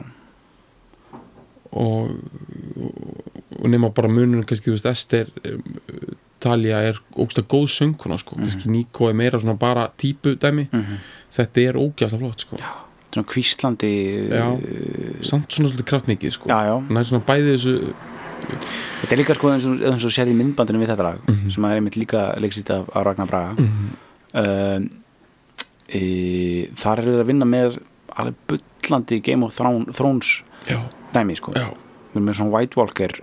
Og nema bara munurinn kannski þú veist Ester Talía ógeðslega góð söngkona sko kannski Nico meira svona bara típu dæmi þetta ógeðslega flott sko já. Svona kvíslandi samt svona svolítið kraftmikið sko já. Svona bæði þessu þetta líka sko eins og sér í myndbandinu við þetta lag sem er einmitt líka leiksýtt af Ragnar Braga þar eru það að vinna með alveg bullandi Game of Thrones dæmi sko við erum með svona White Walker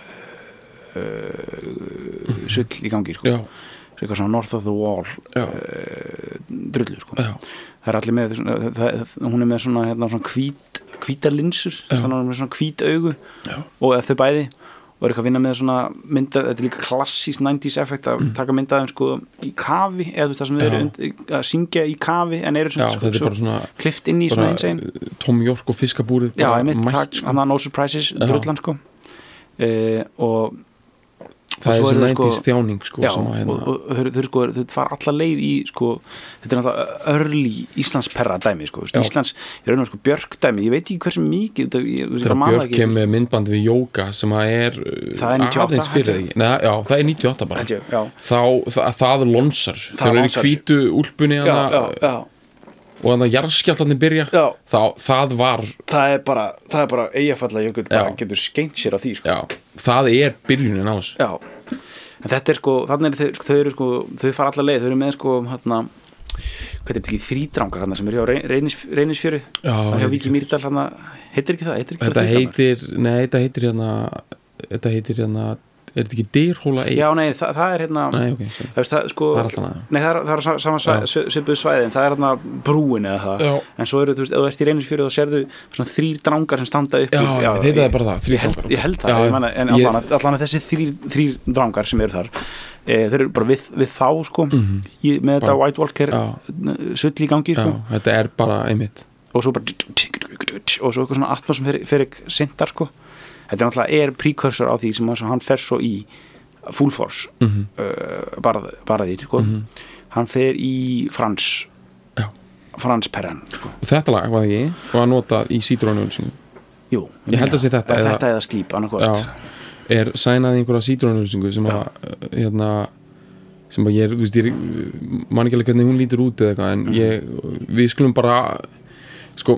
sull í gangi sko eitthvað svona North of the Wall drullu sko það er allir með hún er með svona, svona hvítar linsur með svona hvít augu og þau bæði og eitthvað að vinna með svona mynda, þetta er líka klassískt 90s effekt að taka myndaðum sko í kafi eða þú veist það sem þau eru að syngja í kafi en eru svona klift inn í svona einsegin Tom York og fiskabúrið já, ég mitt, hann var No Surprises drullan sko og það er þessi 90s þjáning sko já, og þau fara alla leið í sko, þetta er náttúrulega early Íslandsperra dæmi sko, Íslands ég raun og sko Björk dæmi, ég veit ekki hversu mikið þegar Björk kemur með myndband við Jóga sem að það er 98 já, það er 98 bara það lonsar þegar eru í hvítu úlpunni já og þannig að jarðskjálftarnir byrja það er bara Eyjafjallajökull getur skengt sér á því sko. það er byrjunin á þessu en þetta er sko, þannig er þau fara alla leið, þau eru með sko hérna, hvað er þetta ekki, þrítrangar hérna, sem er hjá Reynisfjöru hjá Víki Mýrdal hérna, heitir ekki það? Þetta heitir hérna er þetta ekki Dyrhóla já, nei, það er hérna nei, okay, það sko, nei, það er saman svipuð svæðin, það er hérna brúin eða það, en svo eru, þú veist, ef þú ert í Reynisfjöru þá sérðu svona 3 drangar sem standa upp já, þetta er bara það, 3 drangar ég held það, en allan að þessi 3 drangar sem eru þar þeir eru bara við þá sko með þetta White Walker sull í gangi sko. þetta er bara einmitt og svo bara og svo eitthvað svona atmosfér sem fyrir sintar sko. Þetta náttúrulega precursor á því sem hann fer svo í full force bara því sko. Hann fer í Frans Perren sko. Og þetta lag var ekki og að nota í Citroën-auglýsingu jú, ég held að sé þetta eða Sleep annarkvort sænaði einhverja Citroën-auglýsingu sem að hérna sem að ég man ekki alveg hvernig hún lítur út eða eitthvað en við skulum bara sko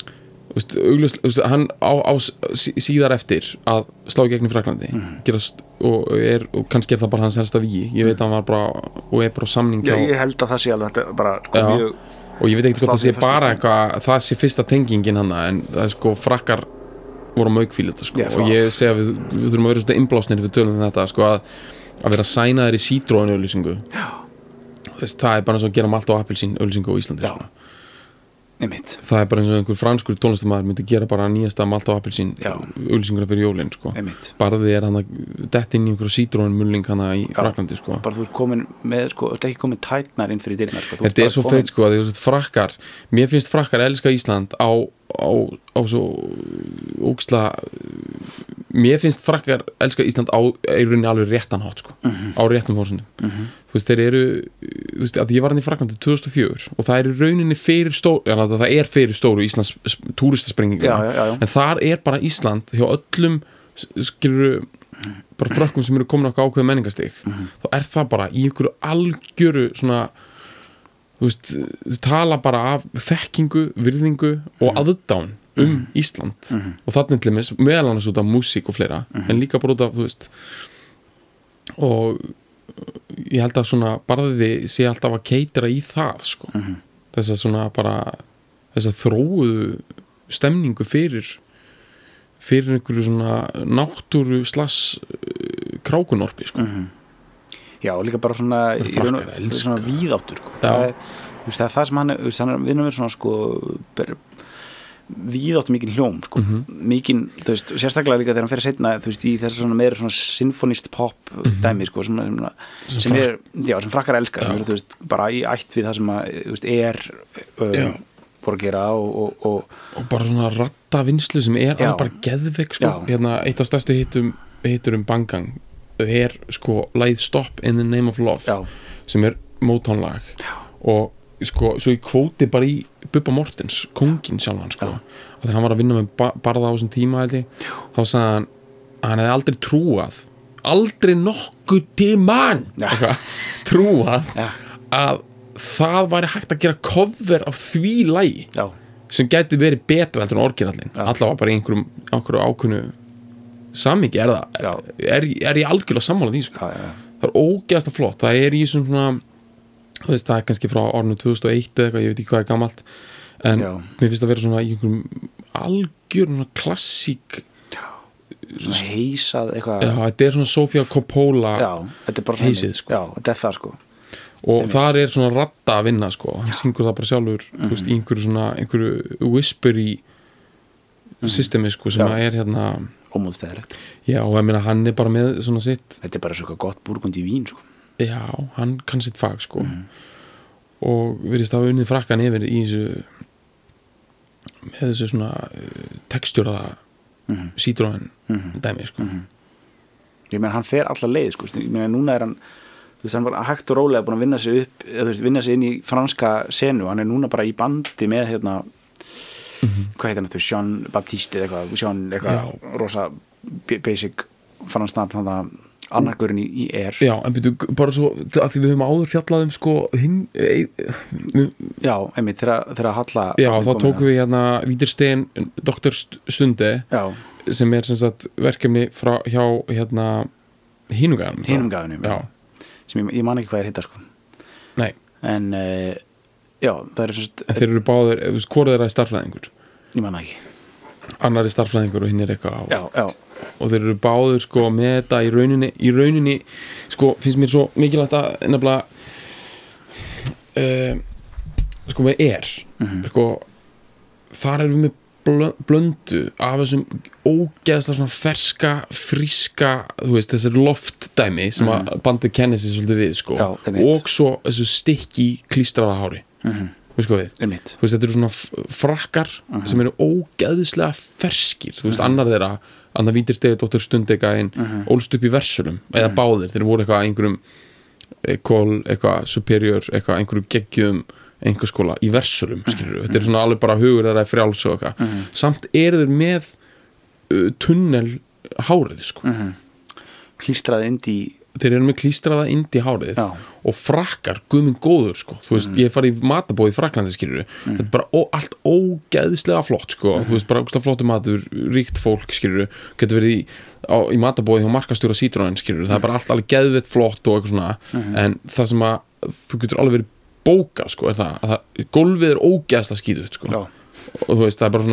hann á síðar eftir að slá í gegn í Fraklandi gerast, og kannski það bara hans helsta vígi ég veit að hann var bara og bara samning ég held að það sé alveg þetta bara sko mjög og ég veit ekki hvort það sé bara eitthvað það sé fyrsta tengingin hann en það er sko Frakkar voru maukfíl þetta sko og ég segi að við þurfum að vera svona innblásnir við tölum þetta sko að vera sænaðir í Citroën-auglýsingu það er bara eins og að gera Malt og Appelsín auglýsingu á Íslandi sko. Það er bara eins og einhver franskur tónlistamæður myndi gera bara nýjasta Malt og Appelsín auglýsingur fyrir jólin sko. Barði hann að dett inn í einhverja Citroën-mulling hann í Fraklandi sko. Bara þú ert komin með sko, þú ert ekki komin tætnar inn fyrir dyrnar sko. Þetta er svo feit sko að því frakkar, mér finnst frakkar elska Ísland á svo ógisla mér finnst frakkar elska Ísland á í rauninni alveg réttan hátt sko, á réttum hósunum þú veist, þeir eru þú veist, að ég var hann í Fraklandi 2004 og það er í rauninni fyrir það er fyrir stóru Íslands túristasprengingu en þar er bara Ísland hjá öllum skilur bara frökkum sem eru komin okkur ákveð menningastig þá er það bara í einhverju algjöru svona þú veist, þú tala bara af þekkingu, virðingu og aðdán Ísland og þannig til meðal annars út af músík og fleira en líka bara út af, þú veist og ég held að svona barðiði sé alltaf að keitira í það sko þess að svona bara þess að þróuðu stemningu fyrir einhverju svona náttúru krákunorpi sko Já, og líka bara svona svona víðáttur sko. Það sem hann vinnur með svona sko víðáttu mikinn hljóm sko. Mikinn, þú veist, sérstaklega líka þegar hann fer seinna, þú veist, í þessu svona meira svona symfonist pop dæmi sko, sem sem frakkar elska, þú veist, bara í ætt við það sem að, þú veist, voru að gera og bara svona ratta vinslu sem alveg bara geðveik sko. Hérna, eitt af stærstu hitturum Bangang sko lagið Stop in the Name of Love sem Motown-lag og sko, svo ég kvóti bara í Bubba Mortens, kóngin sjálfan sko, og þegar hann var að vinna með Barða á þessum tíma held ég, þá sagði hann að hann hefði aldrei nokkuð tíman trúað að það væri hægt að gera cover af því lagi sem gæti verið betra heldur en orginallinn, allavega bara í einhverju ákveðnu samhengi er ég algjörlega sammála því sko. Það er ógeðslega flott, það er í svona þú veist, það er kannski frá árinu 2001 eða eitthvað, ég veit ekki hvað er gamalt en mér finnst það vera svona í einhverjum algjörn svona klassík svona heisað eitthvað þetta er svona Sofía Coppola heisið sko. Þetta er það sko og þar er svona ratta að vinna sko, hann syngur það bara sjálfur þú veist, í einhverju whispery systemi sko, sem er hérna ómóðstæðilegt og ég meina hann er bara með svona sitt þetta er bara svona gott búrgundi vín sko hann kann sitt fag sko og virðist hafa unnið frakkan yfir í þessu með þessu svona textjúraða sítróin dæmi sko ég meina hann fer alla leið sko, ég meina núna er hann þú veist, hann var hægt og rólega búin að vinna sig upp eða þú veist, vinna sig inn í franska senu, hann er núna bara í bandi með hérna hvað heitir hann eftir, Jean Baptiste eða eitthvað rosa basic fransnafn þannig að annargurinn í en byrju, bara svo að því við höfum áður fjallað sko einmitt, þegar að Halla þá tókum við hérna Vídersten Dr. Stunde sem er sem sagt verkefni frá hjá hérna Hinumgæðunum sem ég man ekki hvað heita sko nei en það er svona þeir eru báðir, hvort þeirra er starffræðingur ég man ekki annar er starffræðingur og hinn er eitthvað og þeir eru báður sko með þetta í rauninni sko finnst mér svo mikilvægt að nefnilega sko með sko þar erum við með blöndu af þessum ógeðslega svona ferska, fríska þú veist, þessar loftdæmi sem að bandið kennir sig svolítið við sko og svo þessu stikki klístraða hári við sko við, þú veist, þetta eru svona frakkar sem eru ógeðslega ferskir, þú veist, annar þeirra Anna Víderstegi, Dr. Stundegæin ólst upp í Versölum, eða báðir þeir voru eitthvað einhverjum eitthvað superior, eitthvað einhverjum geggjum einhverskóla í Versölum skilur þetta er svona alveg bara hugur þeirra frjáls og eitthvað, samt eru þeir með tunnel hárið sko klístraði indi þeir eru með klístraða indi hárið og frakkar, guðminn góður sko þú veist, ég farið í matabóð í Frakklandi skilur þetta er bara allt ógeðslega flott sko, þú veist, bara flottu matur ríkt fólk skilur, getur verið í matabóði hjá markastjóra Citroën skilur, það er bara allt alveg geðveitt flott og eitthvað svona en það sem að þú getur alveg verið bóka sko, er það að gólfið er ógeðslega skíðut sko og þú veist, það er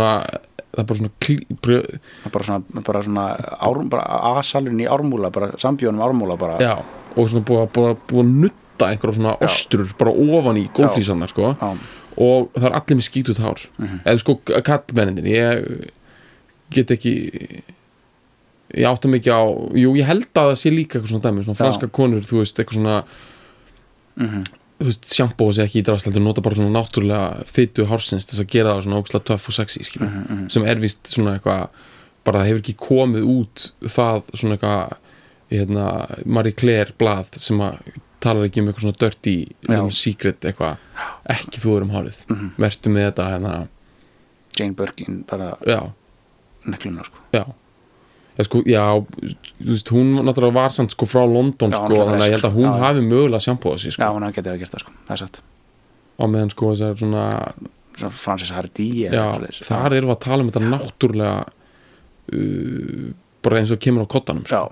bara svona asalinn í ármúla, bara sambjónum ármúla bara. Já, og svona búið að nutta einhverja svona ostrur bara ofan í gólflísanar sko og það er allir með skítut hár eða sko kallmennindir ég get ekki ég átta mikið á, jú ég held að það sé líka eitthvað svona dæmi, svona franska konur þú veist, eitthvað svona þú veist, sjampó sé ekki í draslaldur nota bara svona náttúrulega fytu hársins þess að gera það svona ógeðslega töff og sexy sem er víst svona eitthvað bara það hefur ekki komið út það svona eitthvað Marie Claire blað sem að talar ekki eitthvað svona dirty secret eitthvað, ekki þú hárið vertu með þetta Jane Birkin bara nekluna sko sko, þú veist, hún náttúrulega var samt sko frá London sko, þannig að ég held að hún hafi mögulega sjampóða sig sko. Já, hún hafi getið að gera það sko, það er satt á meðan sko þess að svona Frances Hardy þar erum við að tala um þetta náttúrulega bara eins og kemur á koddanum sko.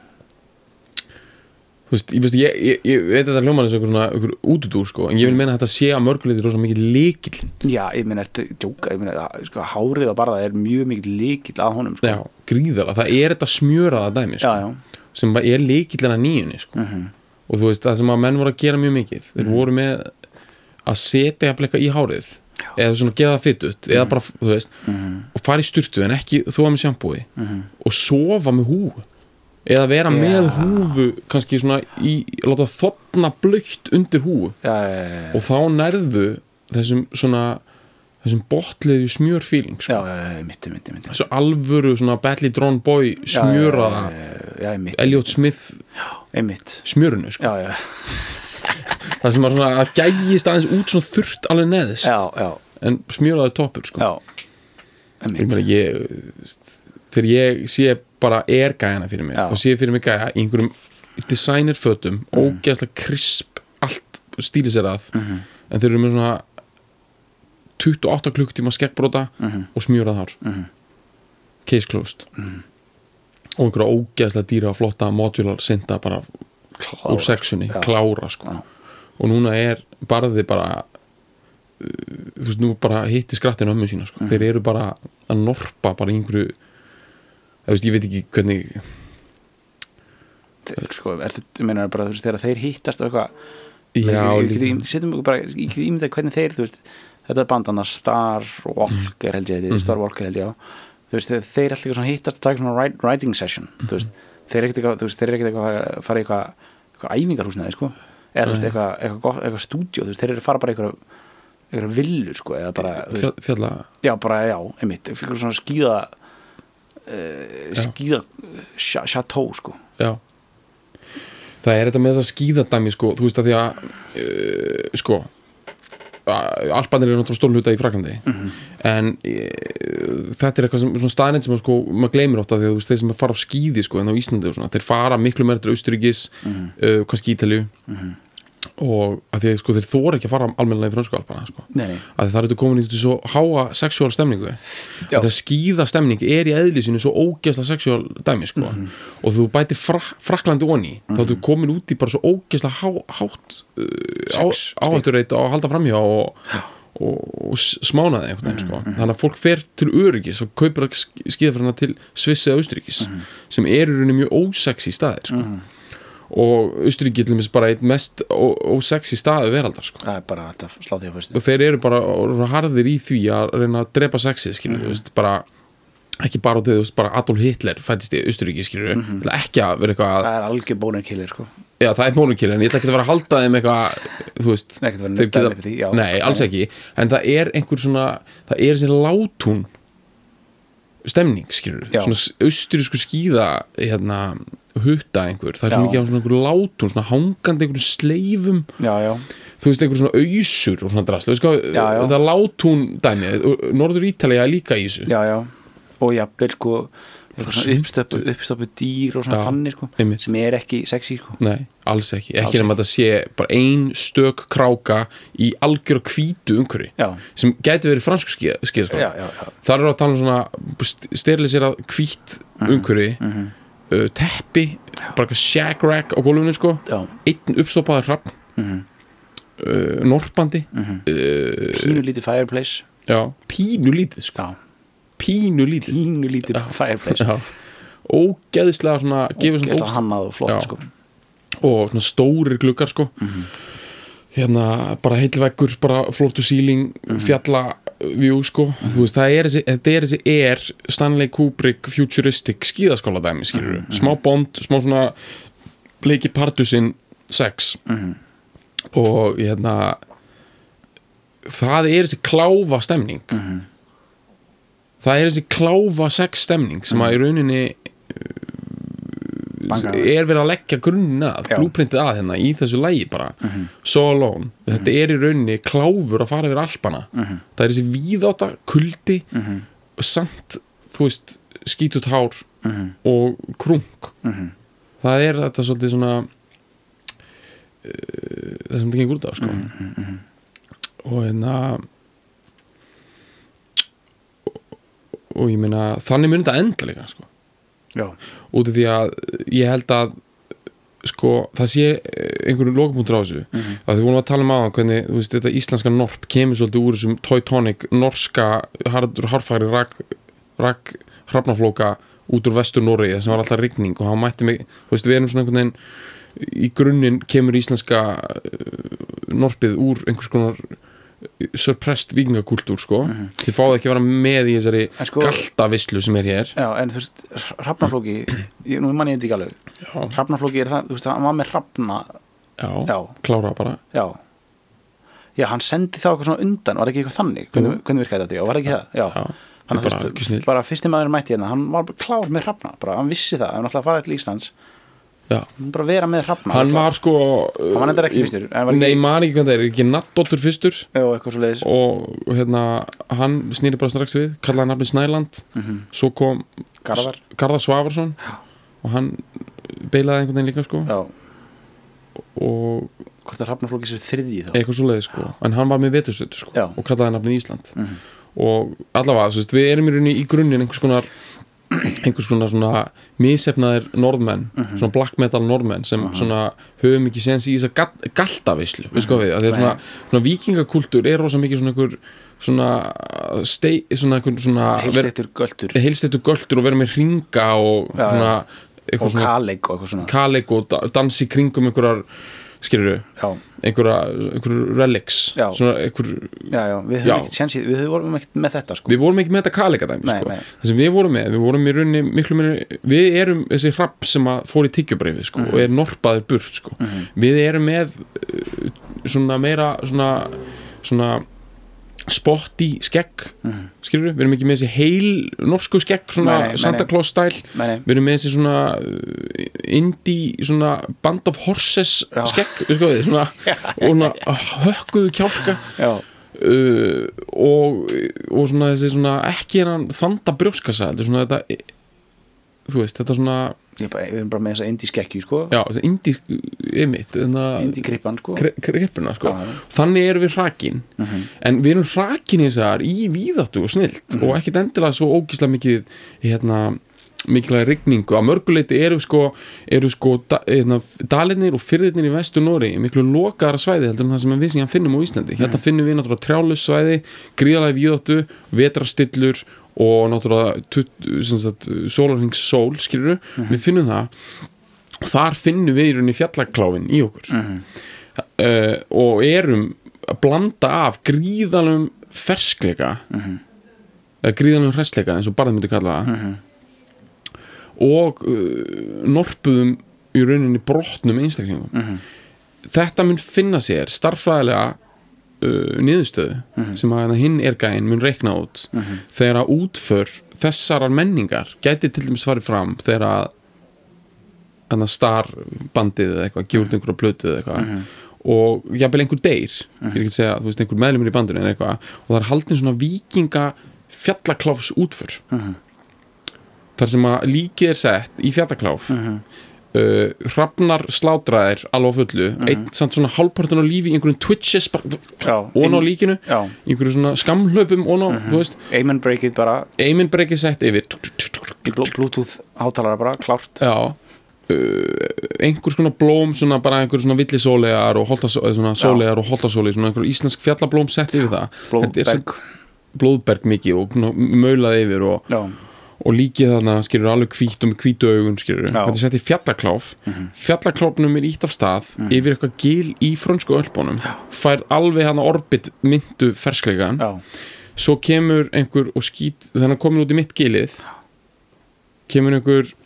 Þú veist, ég veit þetta hljómar eins og einhver útudúr sko, en ég vil meina að þetta sé að mörguleiti rosa mikið lykill. Já, ég meina sko, hárið á Barða er mjög mikið lykill að honum sko. Já, gríðarlega, það er þetta smjöraða dæmi sko, sem er lykillinn að nýjunni sko. Og þú veist, það sem að menn voru að gera mjög mikið þeir voru með að setja eitthvað í hárið eða svona geða fittut eða bara, þú veist og fara í sturtu en ekki þóa með sjampói og sofa með húfu eða vera með húfu kannski svona láta þotna blautt undir húfu og þá nærðu þessum botliðu smjörfíling sko. mitt þessu alvöru svona Badly Drawn Boy smjöra Elliot Smith smjörunu sko. það sem var svona að gægist aðeins út svona þurrt alveg neðist en smjöraði toppur sko. Þegar ég sé bara gæjana fyrir mig þá sé ég fyrir mig gæja í einhverjum designerfötum ógeðslega krisp allt stíliserað en þeir eru með svona 28 klukktíma skeggbrota og smjörað hár case closed og einhverja ógeðslega dýra flotta modular synda bara úr sexunni, klára sko og núna barði bara þú veist, nú bara hitti skrattin ömmu sína sko, þeir eru bara að norpa bara í einhverju ég veit ekki hvernig sko, meina bara þú veist, þegar þeir hittast og eitthvað ég get ímyndað hvernig þeir, þú veist þetta bandana Star Walker held ég Star Walker held ég þú veist, þeir alltaf svona hittast að taka svona writing session þú veist, þeir eru ekkert eitthvað að fara í eitthvað æfingarhúsnaði sko eða þú veist, eitthvað stúdíó þú veist, þeir eru að fara bara eitthvað villur sko, eða bara fjalla einmitt, fyrir svona skíða chateau sko það þetta með það skíðadæmi sko, þú veist að því að sko Alparnir eru náttúrulega stór hluta í Fraklandi en þetta eitthvað sem svona staðreind sem sko, maður gleymir ótt að því að þeir sem fara á skíði sko, en á Íslandi og svona, þeir fara miklu meira til Austurríkis kannski Ítalíu og að því að sko, þeir þora ekki að fara almennilega í frönsku Alpana sko. Að það eru komin í svo háa sexuál stemningu að það skíða stemning í eðli sínu svo ógeðslega sexuál dæmi sko. Og þú bæti Fraklandi onni þá ertu komin út í bara svo ógeðslega hátt áhætturreit að halda framhjá og smánaði einhvern veginn sko. Þannig að fólk fer til öryggis og kaupir skíðaferðina til Sviss eða Austurríkis sem eru mjög ósexy staðir sko. Og Austurríki til dæmis bara eitt mest ósexy staðu veraldar sko. Það bara alltaf slá því á fyrstu og þeir eru bara harðir í því að reyna að drepa sexið skilur þú veist, bara ekki bara á því, þú veist, bara Adolf Hitler fættist í Austurríki skilur ekki að vera eitthvað það algjör bónarkiller sko. Já, það bónarkiller en ég ætla ekki að vera að halda þeim eitthvað þú veist, nei, alls ekki en það einhver svona það þessi látún stemning skilur svona austurísku skíða hutta einhver, það svo mikið á svona einhver látún, svona hangandi einhverjum sleifum þú veist, einhver svona ausur og svona drast, þú veist hvað það látún dæmi, Norður Ítalía líka í þessu og jafnvel sko uppstoppu dýr og svona þannig sko, sem ekki sexy sko. Nei, alls ekki nema að þetta sé bara ein stök kráka í algjör hvítu umhverfi sem gæti verið fransku skíðaskóla þar eru að tala um svona steriliserað hvít umhverfi teppi, bara shag rack á gólfinu sko, einn uppstoppaður hrafn norpandi pínulítið fireplace pínulítið sko pínulítið fireplace ógeðislega svona ógeðislega hannað og flott sko. Og svona stórir gluggar sko bara heilveggur, bara floor to ceiling fjallaview sko þú veist, þetta þessi Stanley Kubrick futuristic skíðaskóladæmi skilur smá Bond, smá svona Bleiki Pardusinn 6 og það þessi kláfa stemning það þessi kláfa sex stemning sem að í rauninni verið að leggja grunna blúprintið að í þessu lagi bara So Alone, þetta í rauninni kláfur að fara yfir Alpana það þessi víðáta kuldi samt, þú veist, skítut hár og krunk það þetta svolítið svona það sem þetta gengur út af sko og og ég meina þannig mun þetta enda líka sko út af því að ég held að sko það sé einhverjum lokapunktur á þessu að þið vorum að tala um aðan hvernig þú veist þetta íslenska norp kemur svolítið úr þessum Teutonic norska harfagri hrafnaflóka út úr vestur Noregi sem var alltaf rigning og hann mætti mig þú veist við erum svona einhvern veginn í grunninn kemur íslenska norpið úr einhvers konar suppressed vikingakultúr sko. Þið fáðu ekki að vera með í þessari galtavislu sem hér já, en þú veist, hrafnaflóki nú mann ég ekki alveg hrafnaflóki það, þú veist, hann var með hrafna já. Klára bara já, hann sendi þá eitthvað svona undan var ekki eitthvað þannig, hvernig virkaði þetta og var ekki það, já. Þannig að þú veist, bara fyrsti maður mætti hérna, hann var klár með hrafna bara, hann vissi það, hann ætlaði að fara til Íslands bara vera með hrafna hann var sko hann var nefndar ekki fyrstur nei, maður ekki hvað það ekki Nattdóttur fyrstur eitthvað svo leiðis og hérna, hann snýri bara strax við kallaði nafni Snæland svo kom Garðar Svavarsson og hann beilaði einhvern veginn líka sko og hvort það hrafnaflóki sér þriðji þá eitthvað svo leiðis sko, en hann var með veturstötu sko og kallaði nafni Ísland og allavega, þú veist, við erum í rauninni í grunninn einhvers konar svona misefnaðir norðmenn svona black metal norðmenn sem svona höfum ekki séns í þessa galtavislu við sko við, að þeir svona vikingakultúr er rosa mikið svona heilsteittur göltur og vera með hringa og svona og kaleg og eitthvað svona kaleg og dansi kringum einhverjar skilurðu, einhverju relics svona já, við höfum ekkert séns við vorum ekkert með þetta sko við vorum ekki með þetta kalega dæmi sko það sem við vorum í rauninni miklu meira við erum þessi hrapp sem að fór í tyggjubreyfið sko og er norpaður burt sko við erum með svona meira svona spotti skegg skilur við erum ekki með þessi heil norsku skegg svona Santa Claus style við erum með þessi svona indie svona Band of Horses skegg við sko við svona og svona hökkuðu kjálka og svona þessi svona ekki hann þanda brjóskassa þetta svona þetta þú veist þetta svona við erum bara með þessa indie skekki sko já þetta indie krippan sko krippuna sko þannig erum við hrakin en við erum hrakin í þessar í víðáttu og snilt og ekkert endilega svo ógeðslega mikið mikilvæg rigningu að mörguleiti eru sko dalirnir og firðirnir í vestur Noregi miklu lokaðara svæði heldur en það sem við síðan finnum á Íslandi hérna finnum við náttúrulega trjálaus svæði gríðarlega víðáttu vetrarstillur og náttúrulega sólarhringssól skilurðu, við finnum það þar finnum við í rauninni fjallakláfin í okkur og erum að blanda af gríðalum ferskleika eða gríðalum hressleika eins og barðið myndi kalla það og norpuðum í rauninni brotnum einstaklingum þetta mun finna sér starffræðilega niðurstöðu sem að hinn gæinn mun reikna út þegar að útför þessarar menningar gæti til dæmis farið fram þegar að starbandið eða eitthvað gefur einhverja plötu eða eitthvað og jafnvel einhver deyr ég er ekki að segja, þú veist, einhver meðlimur í bandinu eða eitthvað og það haldin svona vikinga fjallakláfs útför þar sem að líkið sett í fjallakláf hrafnar slátraðir alveg á fullu einn samt svona hálfpartun á lífi í einhverjum twitches ón á líkinu einhverjum svona skamhlöpum ón á þú veist Amen breakið sett yfir Bluetooth hátalara bara klárt einhvers konar blóm svona bara einhverjum svona villisólegar og sólegar og holtasóli svona einhverjum íslensk fjallablóm sett yfir það blóðberg mikið og maulað yfir og líkið þarna skilur alveg hvítt og með hvítu augun skilur þetta sett í fjallakláf fjallakláfnum ítt af stað yfir eitthvað gil í frönsku Ölpunum fær alveg hana orbit myndu ferskleikan svo kemur einhver og skít þannig að komin út í mitt gilið kemur einhver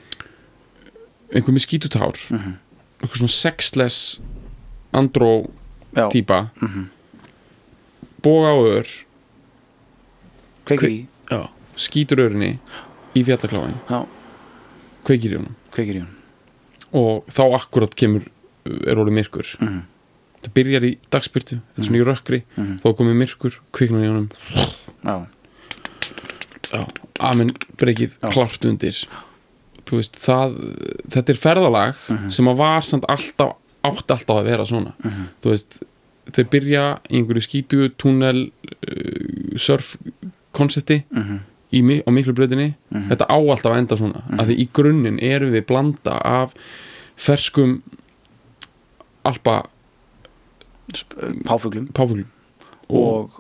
með skítutár einhver svona sexless andró típa boga á ör kveikir í skítur örinni í fjallakláfin kveikir í honum og þá akkurat er orðið myrkur það byrjar í dagsbyrtu þetta er svona í rökkri þá komið myrkur, kviknar í honum amen breykið klárt undir þú veist, þetta er ferðalag sem að var samt átti alltaf að vera svona þú veist, þeir byrja í einhverju skítu, túnel surf konsepti á miklu brautinni þetta á alltaf að enda svona af því í grunninn erum við blanda af ferskum alpa páfuglum og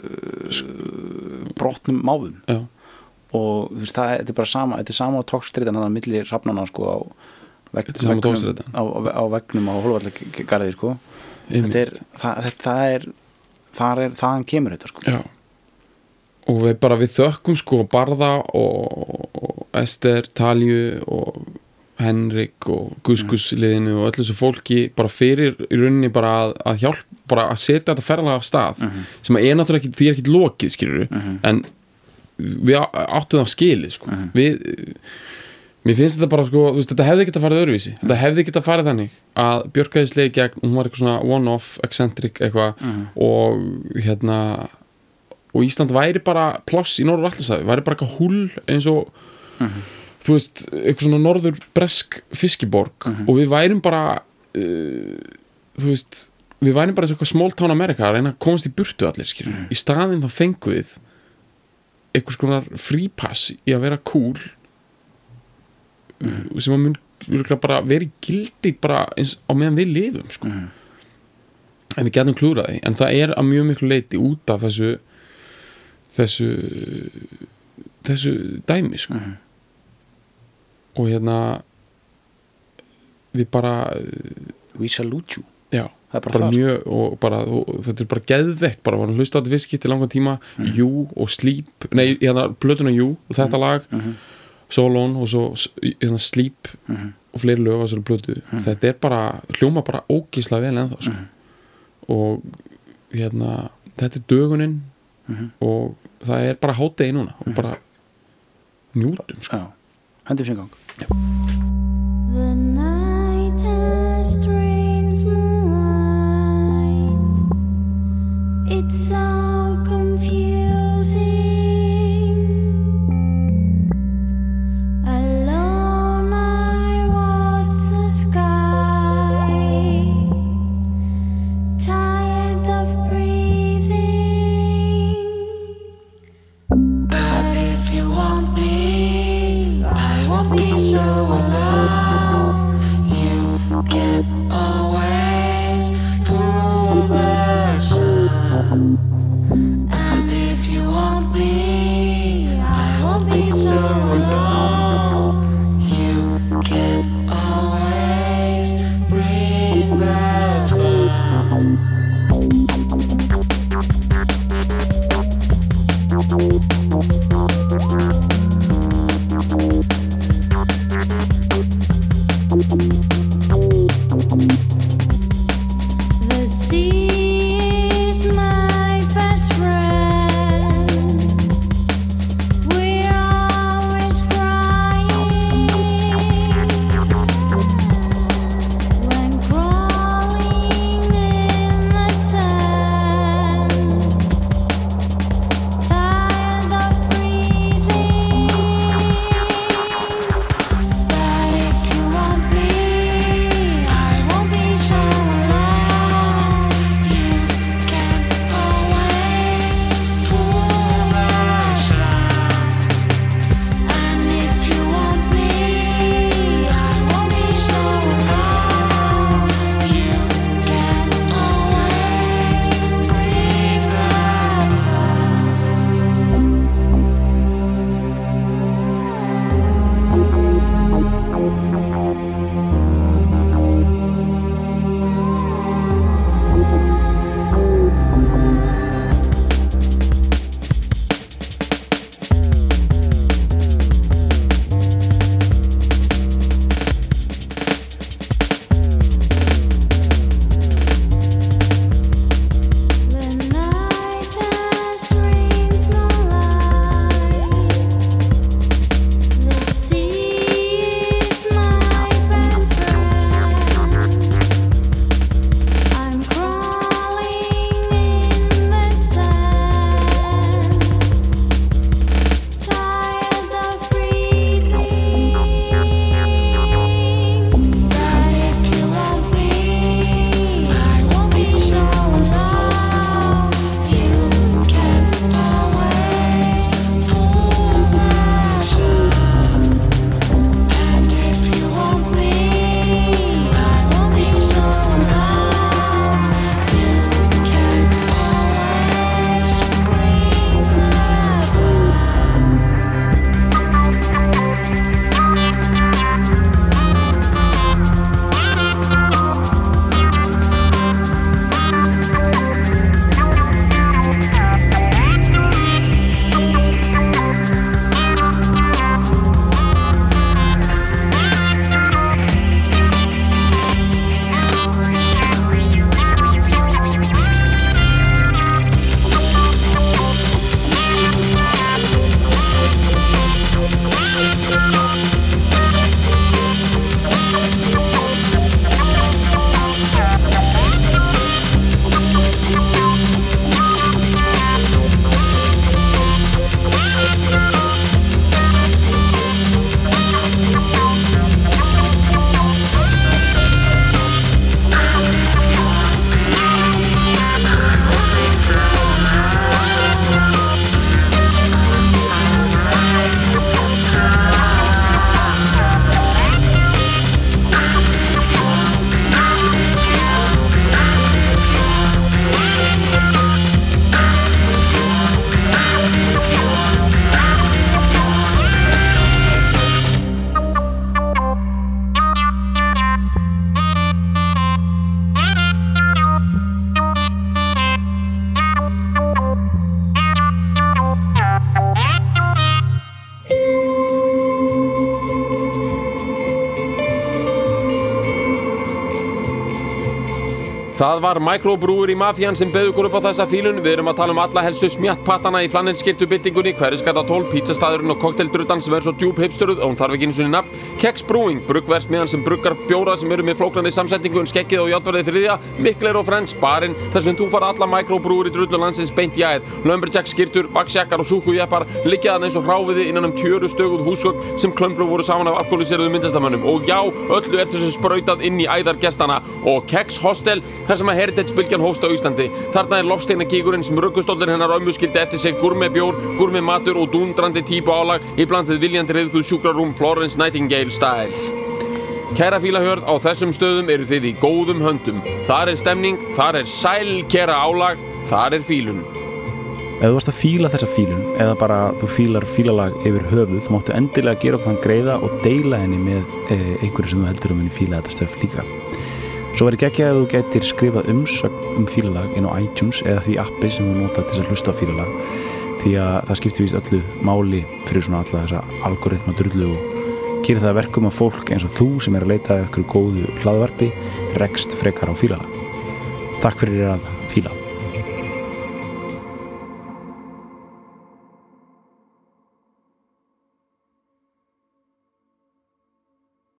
brotnum máfum og þú veist þetta er bara sama þetta er sama á tókstreitan hann að milli hrafnana sko á veggnum á Hólavallagarði sko það þaðan kemur þetta sko. Já, og við þökkum sko Barða og Ester, Talju og Henrik og Guskusliðinu og öllu þessu fólki bara fyrir í rauninni bara að hjálpa, bara að setja þetta ferðalega af stað sem að náttúrulega ekki, því ekki lokið skilur en við áttum það skilið sko mér finnst þetta bara sko, þú veist, þetta hefði getað farið öðruvísi þetta hefði getað farið þannig að Björk hefði slegið gegn, hún var eitthvað svona one-off eccentric eitthvað og Ísland væri bara pláss í Norður-Atlantshafi, væri bara eitthvað húl eins og þú veist, eitthvað svona norður-bresk fiskiborg og við værum bara þú veist, við værum bara eitthvað small town America að reyna að komast í burtu allir skilur. Í staðinn þá fengum við eitthvað svona frípass í að vera cool sem að mun bara vera í gildi bara eins á meðan við lifum sko. En við getum klúrað því en það að mjög miklu leiti út af þessu dæmi sko. Og við bara we salute you já, bara mjög og þetta bara geðveikt bara var að hlusta á þetta viski til langan tíma You og Sleep, plötuna You og þetta lag Solon og svo Sleep og fleiri lög á þessari plötu þetta bara, hljóma bara ógeðslega vel ennþá sko. Og þetta dögunin og það bara hádegi núna og bara njútum sko. Hendum sér gang The night has strange moonlight. It's so confusing. Alone I watch the sky, tired of breathing. But if you want me, I won't be so alone. Það var Microbrewery Mafían sem bauð ykkur upp á þessa fílun. Við erum að tala alla helstu smjattpattana í flanelskirtubyltingunni, Hverfisgata 12, pítsastaðurinn og kokteildruddan sem svo djúp hipstöruð og hún þarf ekki einu sinni nafn. Kex Brewing, bruggverksmiðjan sem bruggar bjóra sem eru með flóknari samsetningu en skeggið og játvarðið 3, Mikler og Friends, barinn, þar sem þú fara alla Microbrewery drullu landsins beint í æð. Lumberjack skyrtur, vaxjakkar og súkujeppar liggja þarna eins og hráviði innan tjöru stöguð húsgögn sem klömbru voru saman af alkoholiseruðum myndlistarmönnum. Og já, öllu þessu sprautað inn í æðar gestana. Og Kex Hostel, þar sem að Heritage-bylgjan hófst á Íslandi. Þarna loftsteinagígurinn sem ruggustóldur hennar ömmu skildi eftir sig gúrmebjór, gúrmematur og dúndrandi típu álag í bland við viljandi ryðguð sjúkrarúm Florence Nightingale style. Kæra fílahjörð, á þessum stöðum eru þið í góðum höndum. Þar stemning, þar sælkera álag, þar fílun. Ef þú varst að fíla þessa fílun eða bara þú fílar fílalag yfir höfuð, þá máttu endilega gera upp þann greiða og deila henni með einhverju sem þú heldur henni fíla þetta stöf líka. Svo væri geggjað að þú getur skrifað umsögn fílalag inn á iTunes eða því appi sem þú notað til að hlusta á fílalag, því að það skiptir víst öllu máli fyrir svona alla þessa algoritma drullu og gerir það verkum að fólk eins og þú sem að leita að ykkur góðu hlaðvarpi rekst frekar á fílalag. Takk fyrir að fíla.